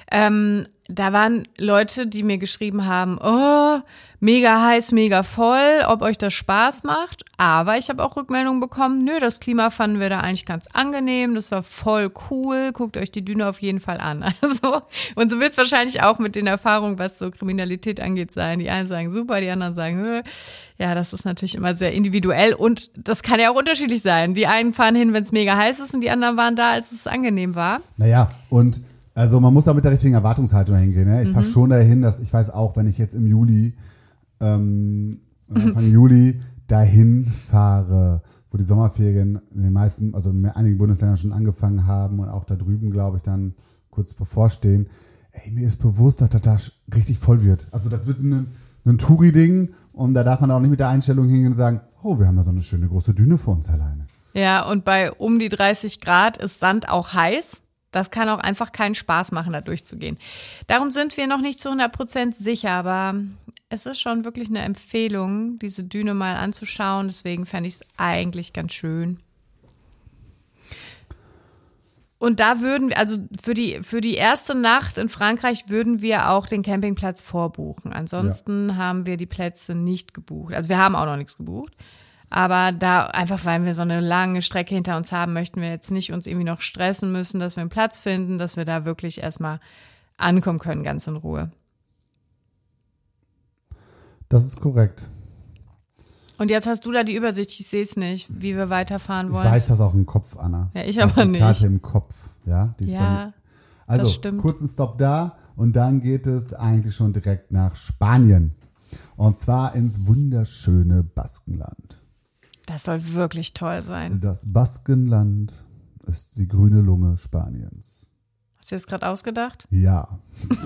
Da waren Leute, die mir geschrieben haben, oh, mega heiß, mega voll, ob euch das Spaß macht. Aber ich habe auch Rückmeldungen bekommen, nö, das Klima fanden wir da eigentlich ganz angenehm. Das war voll cool. Guckt euch die Düne auf jeden Fall an. Also, und so wird es wahrscheinlich auch mit den Erfahrungen, was so Kriminalität angeht, sein. Die einen sagen super, die anderen sagen, nö. Ja, das ist natürlich immer sehr individuell und das kann ja auch unterschiedlich sein. Die einen fahren hin, wenn es mega heiß ist und die anderen waren da, als es angenehm war. Naja, und also man muss da mit der richtigen Erwartungshaltung hingehen. Ne? Ich fahre schon dahin, dass ich weiß auch, wenn ich jetzt im Juli, Anfang Juli dahin fahre, wo die Sommerferien in den meisten, also in einigen Bundesländern schon angefangen haben und auch da drüben, glaube ich, dann kurz bevorstehen. Ey, mir ist bewusst, dass das da richtig voll wird. Also das wird ein Touri-Ding und da darf man auch nicht mit der Einstellung hingehen und sagen, oh, wir haben da so eine schöne große Düne vor uns alleine. Ja, und bei um die 30 Grad ist Sand auch heiß. Das kann auch einfach keinen Spaß machen, da durchzugehen. Darum sind wir noch nicht zu 100% sicher, aber es ist schon wirklich eine Empfehlung, diese Düne mal anzuschauen. Deswegen fände ich es eigentlich ganz schön. Und da würden wir, also für die erste Nacht in Frankreich würden wir auch den Campingplatz vorbuchen. Ansonsten haben wir die Plätze nicht gebucht. Also wir haben auch noch nichts gebucht. Aber da einfach, weil wir so eine lange Strecke hinter uns haben, möchten wir jetzt nicht uns irgendwie noch stressen müssen, dass wir einen Platz finden, dass wir da wirklich erstmal ankommen können, ganz in Ruhe. Das ist korrekt. Und jetzt hast du da die Übersicht, ich sehe es nicht, wie wir weiterfahren wollen. Ich weiß das auch im Kopf, Anna. Ja, ich aber nicht. Die Karte im Kopf, ja. Die ist ja, also, das stimmt. Kurzen Stopp da und dann geht es eigentlich schon direkt nach Spanien. Und zwar ins wunderschöne Baskenland. Das soll wirklich toll sein. Das Baskenland ist die grüne Lunge Spaniens. Hast du das gerade ausgedacht? Ja.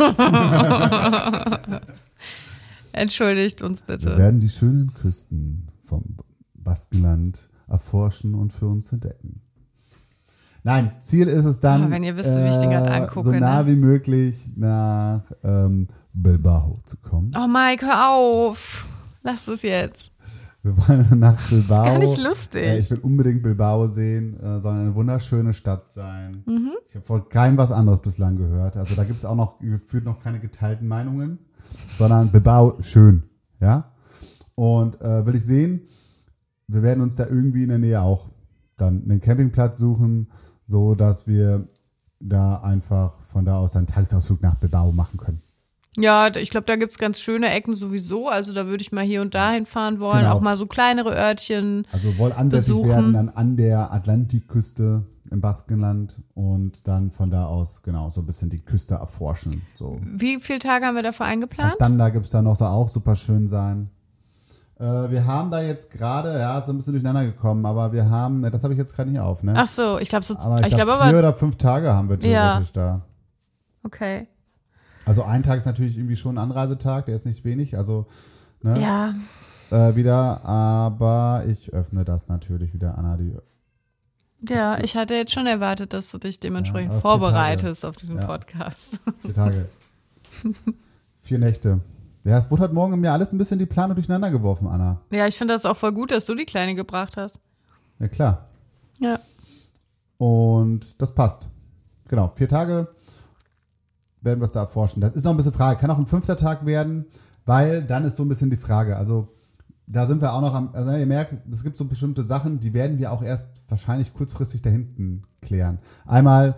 Entschuldigt uns bitte. Wir werden die schönen Küsten vom Baskenland erforschen und für uns entdecken. Nein, Ziel ist es dann, wenn ihr wisst, wie ich den gerade angucke, so nah wie möglich nach Bilbao zu kommen. Oh Mike, hör auf. Lass es jetzt. Wir wollen nach Bilbao. Das ist gar nicht lustig. Ich will unbedingt Bilbao sehen, soll eine wunderschöne Stadt sein. Ich habe von keinem was anderes bislang gehört. Also da gibt es auch noch gefühlt noch keine geteilten Meinungen, sondern Bilbao schön, ja. Und will ich sehen, wir werden uns da irgendwie in der Nähe auch dann einen Campingplatz suchen, so dass wir da einfach von da aus einen Tagesausflug nach Bilbao machen können. Ja, ich glaube, da gibt's ganz schöne Ecken sowieso. Also da würde ich mal hier und da hinfahren wollen. Genau. Auch mal so kleinere Örtchen Also wohl ansässig werden dann an der Atlantikküste im Baskenland und dann von da aus genau so ein bisschen die Küste erforschen. So. Wie viele Tage haben wir dafür eingeplant? Santander gibt es da noch, soll auch super schön sein. Wir haben da jetzt gerade, ja, ist ein bisschen durcheinander gekommen, aber wir haben, das habe ich jetzt gerade nicht auf, ne? Ach so, ich glaube so, aber ich glaube 4 oder 5 Tage haben wir theoretisch da. Okay. Also ein Tag ist natürlich irgendwie schon ein Anreisetag, der ist nicht wenig, also ne, Ja. Wieder, aber ich öffne das natürlich wieder, Anna, Ja, ich hatte jetzt schon erwartet, dass du dich dementsprechend aber 4 vorbereitest auf diesen Ja. Podcast. 4 Tage. 4 Nächte. Ja, es wurde heute Morgen mir alles ein bisschen die Planung durcheinander geworfen, Anna. Ja, ich finde das auch voll gut, dass du die Kleine gebracht hast. Ja, klar. Ja. Und das passt. Genau, 4 Tage werden wir es da erforschen. Das ist noch ein bisschen Frage. Kann auch ein 5. Tag werden, weil dann ist so ein bisschen die Frage. Also da sind wir auch noch am, also ihr merkt, es gibt so bestimmte Sachen, die werden wir auch erst wahrscheinlich kurzfristig da hinten klären. Einmal,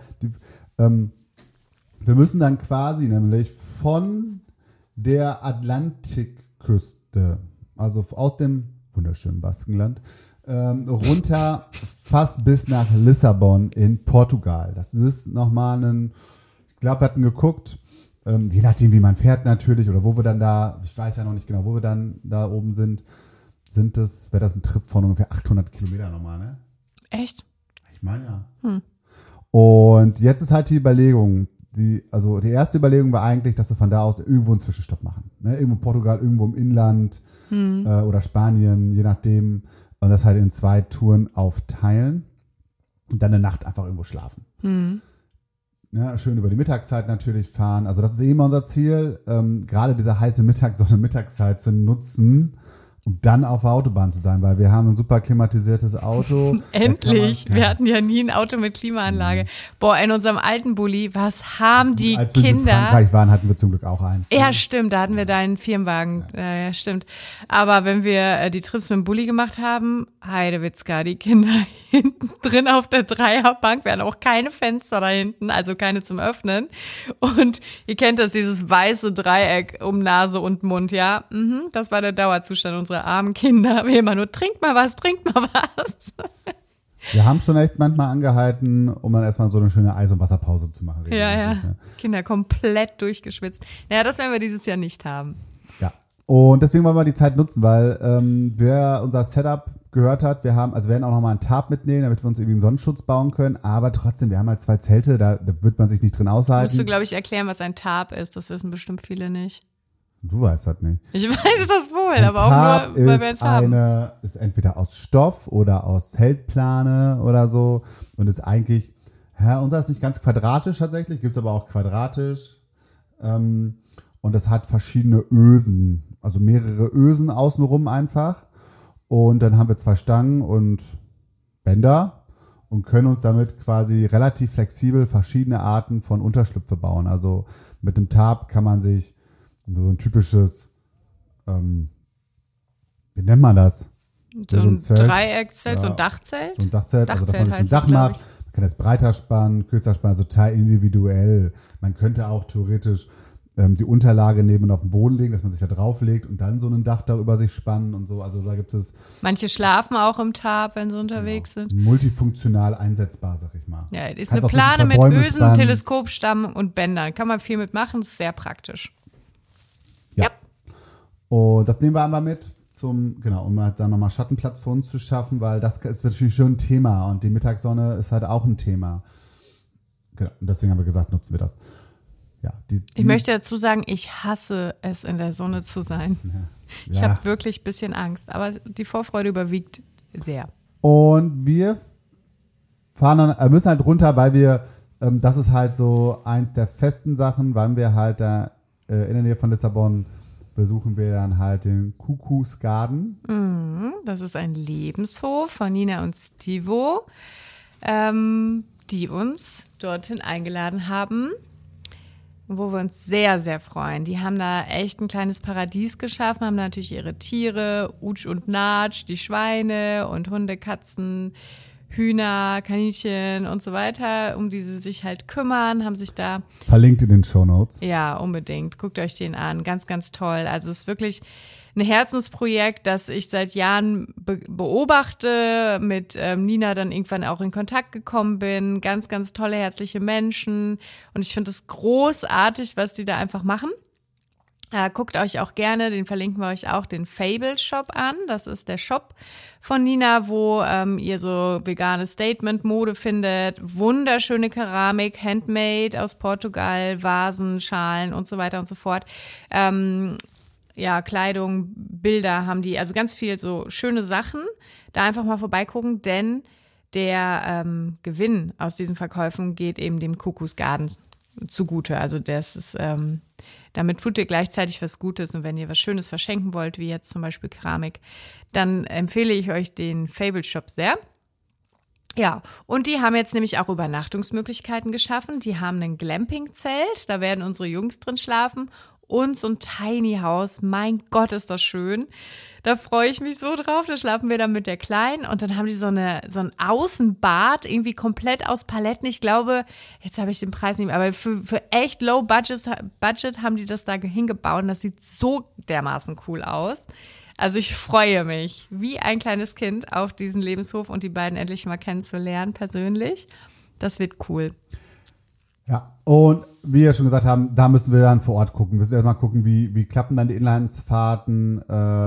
wir müssen dann quasi nämlich von der Atlantikküste, also aus dem wunderschönen Baskenland, runter fast bis nach Lissabon in Portugal. Das ist nochmal ich glaube, wir hatten geguckt, je nachdem, wie man fährt natürlich oder wo wir dann da, ich weiß ja noch nicht genau, wo wir dann da oben sind, wäre das ein Trip von ungefähr 800 Kilometer nochmal, ne? Echt? Ich meine ja. Und jetzt ist halt die Überlegung, die erste Überlegung war eigentlich, dass wir von da aus irgendwo einen Zwischenstopp machen. Ne? Irgendwo in Portugal, irgendwo im Inland oder Spanien, je nachdem. Und das halt in 2 Touren aufteilen und dann eine Nacht einfach irgendwo schlafen. Ja, schön über die Mittagszeit natürlich fahren. Also das ist immer unser Ziel, gerade diese heiße Mittagszeit zu nutzen, um dann auf der Autobahn zu sein, weil wir haben ein super klimatisiertes Auto. Endlich. Wir hatten ja nie ein Auto mit Klimaanlage. Boah, in unserem alten Bulli, was haben die Als wir Kinder? in Frankreich waren, hatten wir zum Glück auch eins. Ja, stimmt, da hatten wir deinen Firmenwagen. Ja, stimmt. Aber wenn wir die Trips mit dem Bulli gemacht haben, Heidewitzka, die Kinder hinten drin auf der Dreierbank, wir hatten auch keine Fenster da hinten, also keine zum Öffnen. Und ihr kennt das, dieses weiße Dreieck um Nase und Mund, ja. Das war der Dauerzustand unserer armen Kinder. Wir immer nur, trink mal was. Wir haben schon echt manchmal angehalten, um dann erstmal so eine schöne Eis- und Wasserpause zu machen. Ja. Ne? Kinder komplett durchgeschwitzt. Naja, das werden wir dieses Jahr nicht haben. Ja. Und deswegen wollen wir die Zeit nutzen, weil wer unser Setup gehört hat, wir werden auch nochmal einen Tarp mitnehmen, damit wir uns irgendwie einen Sonnenschutz bauen können. Aber trotzdem, wir haben halt 2 Zelte, da wird man sich nicht drin aushalten. Musst du, glaube ich, erklären, was ein Tarp ist. Das wissen bestimmt viele nicht. Du weißt das nicht. Ich weiß das wohl, Ein aber Tarp auch nur, weil wir es haben. ist entweder aus Stoff oder aus Zeltplane oder so und ist eigentlich, Ja, unser ist nicht ganz quadratisch tatsächlich, gibt es aber auch quadratisch. Und es hat verschiedene Ösen, also mehrere Ösen außenrum einfach. Und dann haben wir 2 Stangen und Bänder und können uns damit quasi relativ flexibel verschiedene Arten von Unterschlüpfe bauen. Also mit dem Tarp kann man sich so ein typisches, wie nennt man das? So ein Dreieckszelt, so ein Dachzelt? So ein Dachzelt, also dass man sich ein heißt Dach es, glaub macht. Man kann das breiter spannen, kürzer spannen, also total individuell. Man könnte auch theoretisch die Unterlage neben auf den Boden legen, dass man sich da drauflegt und dann so ein Dach da über sich spannen und so. Also da gibt es... Manche schlafen auch im Tarp, wenn sie unterwegs sind. Multifunktional einsetzbar, sag ich mal. Ja, ist Kannst eine auch Plane zwischen mit Bäume Ösen, spannen. Teleskopstammen und Bändern. Kann man viel mitmachen, ist sehr praktisch. Ja. Und das nehmen wir einmal mit um halt dann nochmal Schattenplatz für uns zu schaffen, weil das ist natürlich schon ein Thema und die Mittagssonne ist halt auch ein Thema. Genau, und deswegen haben wir gesagt, nutzen wir das. Ja, ich möchte dazu sagen, ich hasse es, in der Sonne zu sein. Ja. Ich habe wirklich ein bisschen Angst, aber die Vorfreude überwiegt sehr. Und wir müssen halt runter, weil wir, das ist halt so eins der festen Sachen, weil wir halt da in der Nähe von Lissabon besuchen wir dann halt den Kuckucksgarden. Das ist ein Lebenshof von Nina und Stivo, die uns dorthin eingeladen haben, wo wir uns sehr, sehr freuen. Die haben da echt ein kleines Paradies geschaffen, haben natürlich ihre Tiere, Utsch und Natsch, die Schweine und Hunde, Katzen, Hühner, Kaninchen und so weiter, um die sie sich halt kümmern, haben sich da... Verlinkt in den Shownotes. Ja, unbedingt. Guckt euch den an. Ganz, ganz toll. Also es ist wirklich ein Herzensprojekt, das ich seit Jahren beobachte, mit Nina dann irgendwann auch in Kontakt gekommen bin. Ganz, ganz tolle, herzliche Menschen. Und ich finde es großartig, was die da einfach machen. Guckt euch auch gerne, den verlinken wir euch auch, den Fable Shop an. Das ist der Shop von Nina, wo ihr so vegane Statement-Mode findet. Wunderschöne Keramik, handmade aus Portugal, Vasen, Schalen und so weiter und so fort. Kleidung, Bilder haben die, also ganz viel so schöne Sachen. Da einfach mal vorbeigucken, denn der Gewinn aus diesen Verkäufen geht eben dem Kuckucksgarden zugute. Also das ist... damit tut ihr gleichzeitig was Gutes und wenn ihr was Schönes verschenken wollt, wie jetzt zum Beispiel Keramik, dann empfehle ich euch den Fable Shop sehr. Ja, und die haben jetzt nämlich auch Übernachtungsmöglichkeiten geschaffen. Die haben ein Glamping-Zelt, da werden unsere Jungs drin schlafen und so ein Tiny House. Mein Gott, ist das schön. Da freue ich mich so drauf. Da schlafen wir dann mit der Kleinen und dann haben die so ein Außenbad, irgendwie komplett aus Paletten. Ich glaube, jetzt habe ich den Preis nicht mehr, aber für echt low budget haben die das da hingebaut und das sieht so dermaßen cool aus. Also ich freue mich wie ein kleines Kind auf diesen Lebenshof und die beiden endlich mal kennenzulernen persönlich. Das wird cool. Ja, und wie wir schon gesagt haben, da müssen wir dann vor Ort gucken. Wir müssen erstmal gucken, wie klappen dann die Inlandsfahrten,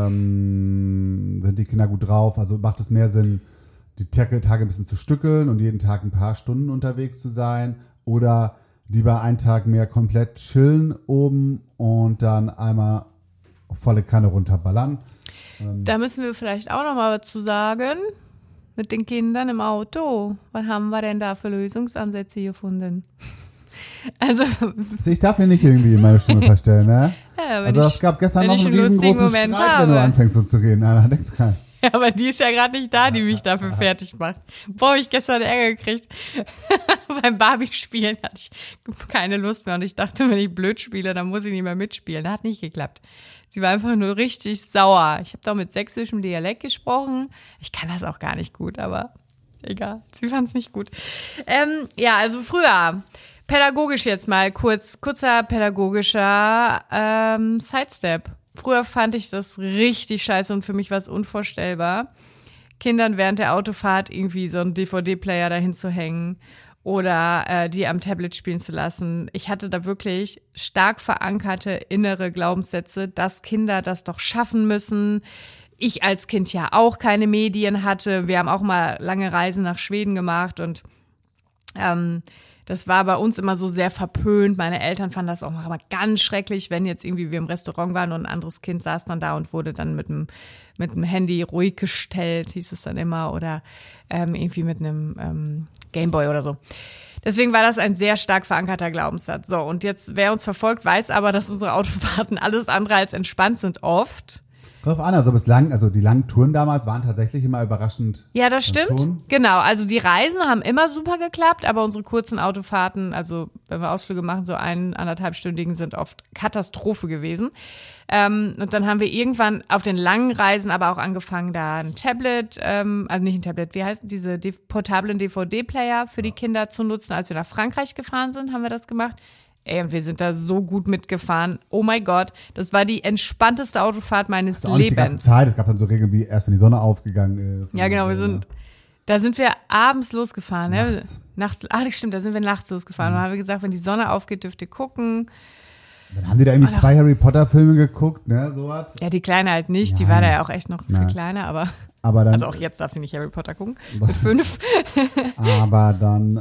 sind die Kinder gut drauf, also macht es mehr Sinn, die Tage ein bisschen zu stückeln und jeden Tag ein paar Stunden unterwegs zu sein oder lieber einen Tag mehr komplett chillen oben und dann einmal volle Kanne runterballern. Da müssen wir vielleicht auch noch mal was zu sagen mit den Kindern im Auto. Was haben wir denn da für Lösungsansätze gefunden? Also ich darf hier nicht irgendwie meine Stimme verstellen, ne? Ja, also es gab gestern noch einen riesengroßen Streit, wenn du anfängst so zu reden. Denk dran. Ja, aber die ist ja gerade nicht da, die mich dafür fertig macht. Boah, hab ich gestern Ärger gekriegt. Beim Barbie-Spielen hatte ich keine Lust mehr und ich dachte, wenn ich blöd spiele, dann muss ich nicht mehr mitspielen. Das hat nicht geklappt. Sie war einfach nur richtig sauer. Ich habe da mit sächsischem Dialekt gesprochen. Ich kann das auch gar nicht gut, aber egal. Sie fand es nicht gut. Also früher... Pädagogisch jetzt mal, kurzer pädagogischer Sidestep. Früher fand ich das richtig scheiße und für mich war es unvorstellbar, Kindern während der Autofahrt irgendwie so einen DVD-Player dahin zu hängen oder die am Tablet spielen zu lassen. Ich hatte da wirklich stark verankerte innere Glaubenssätze, dass Kinder das doch schaffen müssen. Ich als Kind ja auch keine Medien hatte. Wir haben auch mal lange Reisen nach Schweden gemacht und Das war bei uns immer so sehr verpönt. Meine Eltern fanden das auch mal ganz schrecklich, wenn jetzt irgendwie wir im Restaurant waren und ein anderes Kind saß dann da und wurde dann mit dem Handy ruhig gestellt, hieß es dann immer, oder irgendwie mit einem Gameboy oder so. Deswegen war das ein sehr stark verankerter Glaubenssatz. So, und jetzt, wer uns verfolgt, weiß aber, dass unsere Autofahrten alles andere als entspannt sind oft. Drauf an, also bislang, also die langen Touren damals waren tatsächlich immer überraschend. Ja, das stimmt. Schon. Genau, also die Reisen haben immer super geklappt, aber unsere kurzen Autofahrten, also wenn wir Ausflüge machen, so 1,5-stündigen, sind oft Katastrophe gewesen. Und dann haben wir irgendwann auf den langen Reisen aber auch angefangen, da ein Tablet, also nicht ein Tablet, wie heißt diese portablen DVD-Player für die Kinder zu nutzen. Als wir nach Frankreich gefahren sind, haben wir das gemacht. Ey, und wir sind da so gut mitgefahren. Oh mein Gott, das war die entspannteste Autofahrt meines Also auch nicht die ganze Lebens. Zeit. Es gab dann so Regeln wie erst, wenn die Sonne aufgegangen ist. Ja, genau, so, da sind wir abends losgefahren. Nachts. Ne? Nachts, das stimmt, da sind wir nachts losgefahren. Und dann haben wir gesagt, wenn die Sonne aufgeht, dürft ihr gucken. Dann haben die da irgendwie 2 Harry Potter Filme geguckt, ne, sowas. Ja, die Kleine halt nicht, die war da ja auch echt noch viel kleiner, Aber dann, also auch jetzt darf sie nicht Harry Potter gucken, mit 5. aber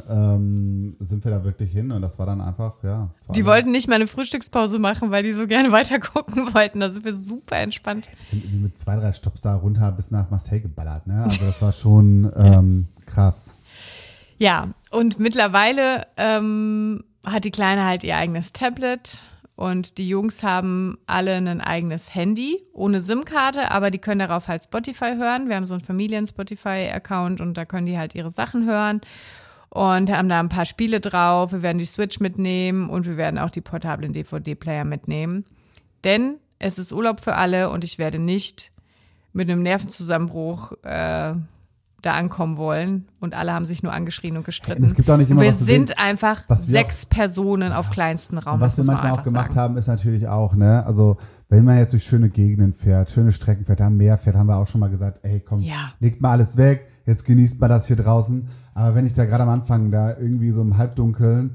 dann sind wir da wirklich hin und das war dann einfach, ja. Die wollten nicht mal eine Frühstückspause machen, weil die so gerne weiter gucken wollten. Da sind wir super entspannt. Wir sind irgendwie mit 2, 3 Stopps da runter bis nach Marseille geballert, ne? Also das war schon krass. Ja, und mittlerweile hat die Kleine halt ihr eigenes Tablet. Und die Jungs haben alle ein eigenes Handy, ohne SIM-Karte, aber die können darauf halt Spotify hören. Wir haben so einen Familien-Spotify-Account und da können die halt ihre Sachen hören und haben da ein paar Spiele drauf. Wir werden die Switch mitnehmen und wir werden auch die portablen DVD-Player mitnehmen. Denn es ist Urlaub für alle und ich werde nicht mit einem Nervenzusammenbruch da ankommen wollen und alle haben sich nur angeschrien und gestritten. Es gibt auch nicht immer, wir was sind einfach 6 Personen auf kleinstem Raum. Und was wir manchmal auch gemacht haben, ist natürlich auch, ne, also wenn man jetzt durch schöne Gegenden fährt, schöne Strecken fährt, am Meer fährt, haben wir auch schon mal gesagt, ey komm, legt mal alles weg, jetzt genießt mal das hier draußen. Aber wenn ich da gerade am Anfang da irgendwie so im Halbdunkeln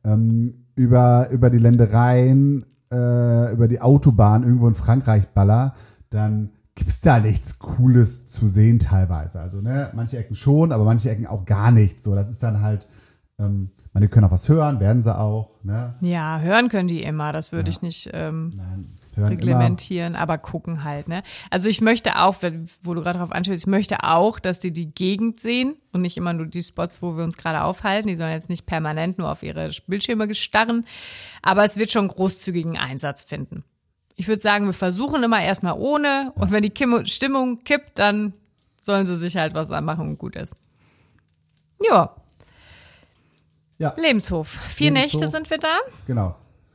über die Ländereien, über die Autobahn irgendwo in Frankreich baller, dann gibt's da nichts Cooles zu sehen teilweise. Also, ne, manche Ecken schon, aber manche Ecken auch gar nichts. So, das ist dann halt, die können auch was hören, werden sie auch, ne? Ja, hören können die immer, das würde ich nicht Nein, reglementieren, immer. Aber gucken halt, ne? Also ich möchte auch, wo du gerade drauf ansprichst, ich möchte auch, dass die Gegend sehen und nicht immer nur die Spots, wo wir uns gerade aufhalten. Die sollen jetzt nicht permanent nur auf ihre Bildschirme starren, aber es wird schon großzügigen Einsatz finden. Ich würde sagen, wir versuchen immer erstmal ohne und wenn die Stimmung kippt, dann sollen sie sich halt was anmachen und gut ist. Ja. Lebenshof. 4 Nächte sind wir da. Genau.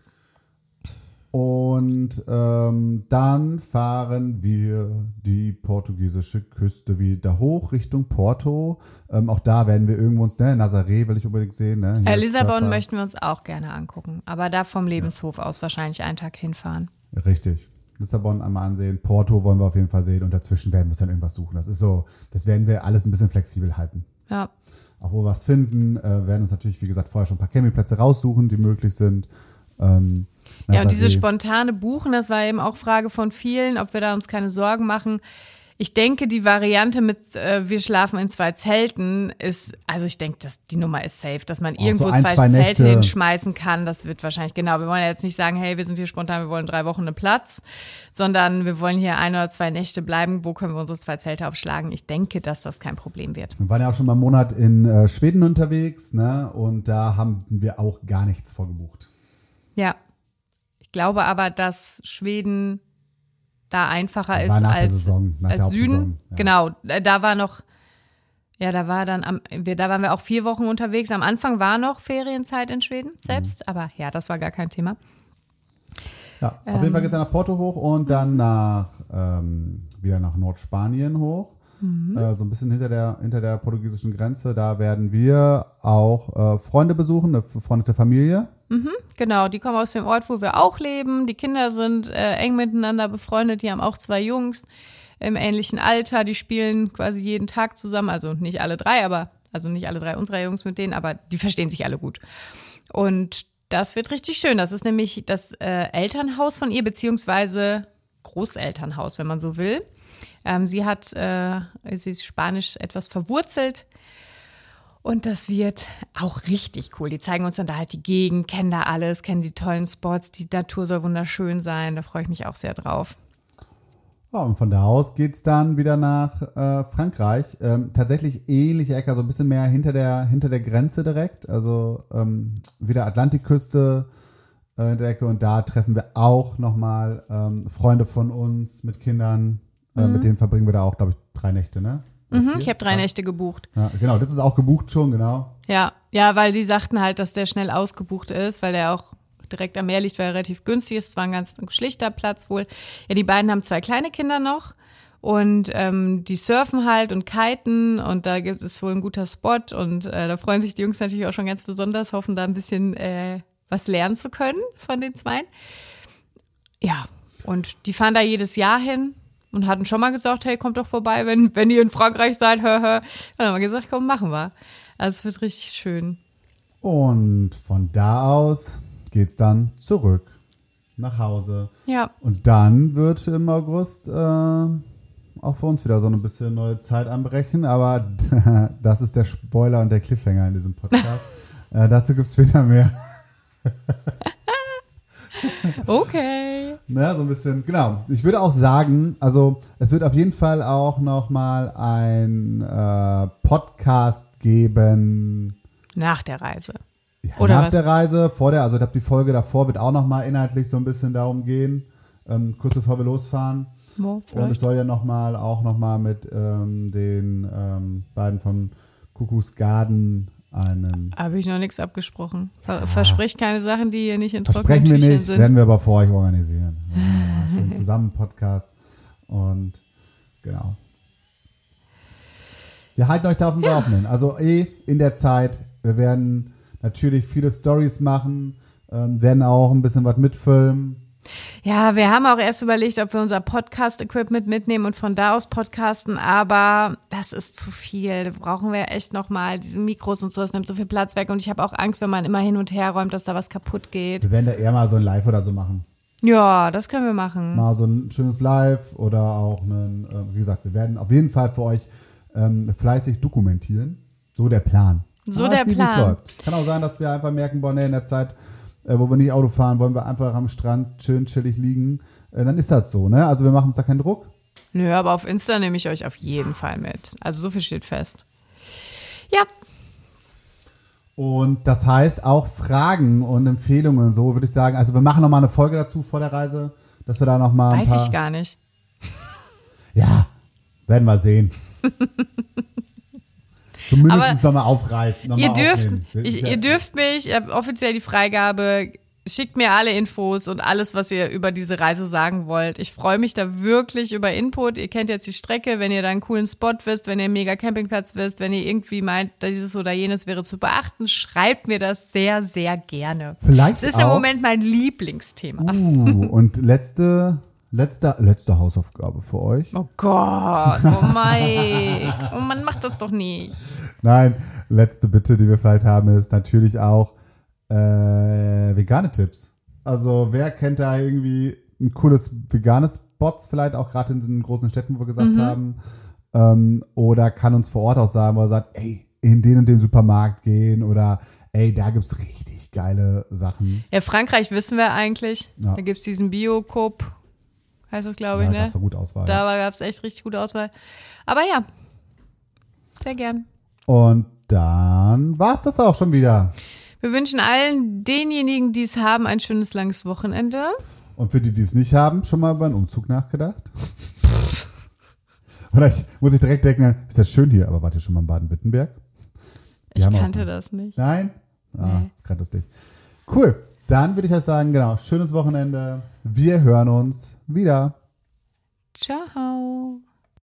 Und dann fahren wir die portugiesische Küste wieder hoch Richtung Porto. Auch da werden wir irgendwo uns, ne, Nazaré will ich unbedingt sehen. Ne? Lissabon möchten wir uns auch gerne angucken, aber da vom Lebenshof aus wahrscheinlich einen Tag hinfahren. Richtig. Lissabon einmal ansehen, Porto wollen wir auf jeden Fall sehen und dazwischen werden wir uns dann irgendwas suchen. Das ist so, das werden wir alles ein bisschen flexibel halten. Ja. Auch wo wir was finden, werden uns natürlich, wie gesagt, vorher schon ein paar Campingplätze raussuchen, die möglich sind. Ja, und diese spontane Buchen, das war eben auch Frage von vielen, ob wir da uns keine Sorgen machen. Ich denke, die Variante mit wir schlafen in 2 Zelten ist, also ich denke, die Nummer ist safe, dass man irgendwo so 2 Zelte hinschmeißen kann. Das wird wahrscheinlich, genau, wir wollen ja jetzt nicht sagen, hey, wir sind hier spontan, wir wollen 3 Wochen einen Platz, sondern wir wollen hier 1 oder 2 Nächte bleiben. Wo können wir unsere 2 Zelte aufschlagen? Ich denke, dass das kein Problem wird. Wir waren ja auch schon mal einen Monat in Schweden unterwegs, ne? Und da haben wir auch gar nichts vorgebucht. Ja, ich glaube aber, dass Schweden da einfacher ist als Süden. Ja. Genau, da war noch, ja, da waren wir auch 4 Wochen unterwegs. Am Anfang war noch Ferienzeit in Schweden selbst, aber ja, das war gar kein Thema. Ja, auf jeden Fall geht's dann nach Porto hoch und dann wieder nach Nordspanien hoch. So ein bisschen hinter der portugiesischen Grenze. Da werden wir auch Freunde besuchen, eine befreundete Familie. Genau, die kommen aus dem Ort, wo wir auch leben. Die Kinder sind eng miteinander befreundet. Die haben auch 2 Jungs im ähnlichen Alter. Die spielen quasi jeden Tag zusammen. Also nicht alle 3, nicht alle 3 unserer Jungs mit denen, aber die verstehen sich alle gut. Und das wird richtig schön. Das ist nämlich das Elternhaus von ihr, beziehungsweise Großelternhaus, wenn man so will. Sie ist spanisch etwas verwurzelt. Und das wird auch richtig cool. Die zeigen uns dann da halt die Gegend, kennen da alles, kennen die tollen Spots. Die Natur soll wunderschön sein. Da freue ich mich auch sehr drauf. Ja, und von da aus geht's dann wieder nach Frankreich. Tatsächlich ähnliche Ecke, also ein bisschen mehr hinter der Grenze direkt. Also wieder Atlantikküste in der Ecke. Und da treffen wir auch nochmal Freunde von uns mit Kindern. Mit denen verbringen wir da auch, glaube ich, 3 Nächte, ne? Ich habe 3 Nächte gebucht. Ja, genau, das ist auch gebucht schon, genau. Ja, weil die sagten halt, dass der schnell ausgebucht ist, weil der auch direkt am Meer liegt, weil er relativ günstig ist. Es war ein ganz schlichter Platz wohl. Ja, die beiden haben 2 kleine Kinder noch und die surfen halt und kiten und da gibt es wohl ein guter Spot und da freuen sich die Jungs natürlich auch schon ganz besonders, hoffen da ein bisschen was lernen zu können von den 2. Ja, und die fahren da jedes Jahr hin. Und hatten schon mal gesagt, hey, kommt doch vorbei, wenn ihr in Frankreich seid. Dann haben wir gesagt, komm, machen wir. Also es wird richtig schön. Und von da aus geht's dann zurück nach Hause. Ja. Und dann wird im August auch für uns wieder so ein bisschen neue Zeit anbrechen. Aber das ist der Spoiler und der Cliffhanger in diesem Podcast. Dazu gibt's wieder mehr. Okay. Ja, so ein bisschen, genau. Ich würde auch sagen, also es wird auf jeden Fall auch nochmal ein Podcast geben. Nach der Reise. Ja, Oder nach was? der Reise, vor der, also ich glaube, die Folge davor wird auch nochmal inhaltlich so ein bisschen darum gehen, kurz bevor wir losfahren. Und es soll ja auch nochmal mit den beiden von Kuckucksgarden einen... Habe ich noch nichts abgesprochen. Versprich keine Sachen, die hier nicht in trockenen Versprechen wir Tüchern nicht, sind. werden wir aber vor euch organisieren. Ja, schön zusammen Podcast und genau. Wir halten euch da auf dem Laufenden. Also in der Zeit, wir werden natürlich viele Stories machen, werden auch ein bisschen was mitfilmen. Ja, wir haben auch erst überlegt, ob wir unser Podcast-Equipment mitnehmen und von da aus podcasten, aber das ist zu viel. Da brauchen wir echt nochmal diese Mikros und so, das nimmt so viel Platz weg und ich habe auch Angst, wenn man immer hin und her räumt, dass da was kaputt geht. Wir werden da eher mal so ein Live oder so machen. Ja, das können wir machen. Mal so ein schönes Live oder auch wie gesagt, wir werden auf jeden Fall für euch fleißig dokumentieren. So der Plan. So Aber der wie es Plan. läuft. Kann auch sein, dass wir einfach merken, boah, nee, in der Zeit, wo wir nicht Auto fahren, wollen wir einfach am Strand schön chillig liegen. Dann ist das so, ne? Also wir machen uns da keinen Druck. Nö, aber auf Insta nehme ich euch auf jeden Fall mit. Also so viel steht fest. Ja, Und das heißt auch Fragen und Empfehlungen und so, würde ich sagen. Also wir machen nochmal eine Folge dazu vor der Reise, dass wir da nochmal ein paar... weiß ich gar nicht. Ja, werden wir sehen. Zumindest nochmal aufreizen. Ihr dürft mich, ihr habt offiziell die Freigabe, schickt mir alle Infos und alles, was ihr über diese Reise sagen wollt. Ich freue mich da wirklich über Input. Ihr kennt jetzt die Strecke, wenn ihr da einen coolen Spot wisst, wenn ihr einen mega Campingplatz wisst, wenn ihr irgendwie meint, dieses oder jenes wäre zu beachten, schreibt mir das sehr, sehr gerne. Vielleicht Das ist auch, im Moment mein Lieblingsthema. Und letzte Hausaufgabe für euch. Oh Gott, oh Mike. Oh Mann, macht das doch nicht. Nein, letzte Bitte, die wir vielleicht haben, ist natürlich auch vegane Tipps. Also wer kennt da irgendwie ein cooles veganes Spots, vielleicht auch gerade in diesen großen Städten, wo wir gesagt haben, oder kann uns vor Ort auch sagen, wo er sagt, ey, in den und den Supermarkt gehen oder ey, da gibt's richtig geile Sachen. Ja, Frankreich wissen wir eigentlich. Ja. Da gibt's diesen Bio-Coop, heißt das, glaube ich, Da ne? gab's eine gute Auswahl. Da gab's echt richtig gute Auswahl. Aber ja, sehr gern. Und dann war's das auch schon wieder. Wir wünschen allen denjenigen, die es haben, ein schönes langes Wochenende. Und für die, die es nicht haben, schon mal über einen Umzug nachgedacht? Oder muss ich direkt denken, ist das schön hier, aber wart ihr schon mal in Baden-Württemberg? Ich kannte das nicht. Nein? Ah, Nee. das ist gerade lustig. Cool. Dann würde ich halt sagen, genau, schönes Wochenende. Wir hören uns wieder. Ciao.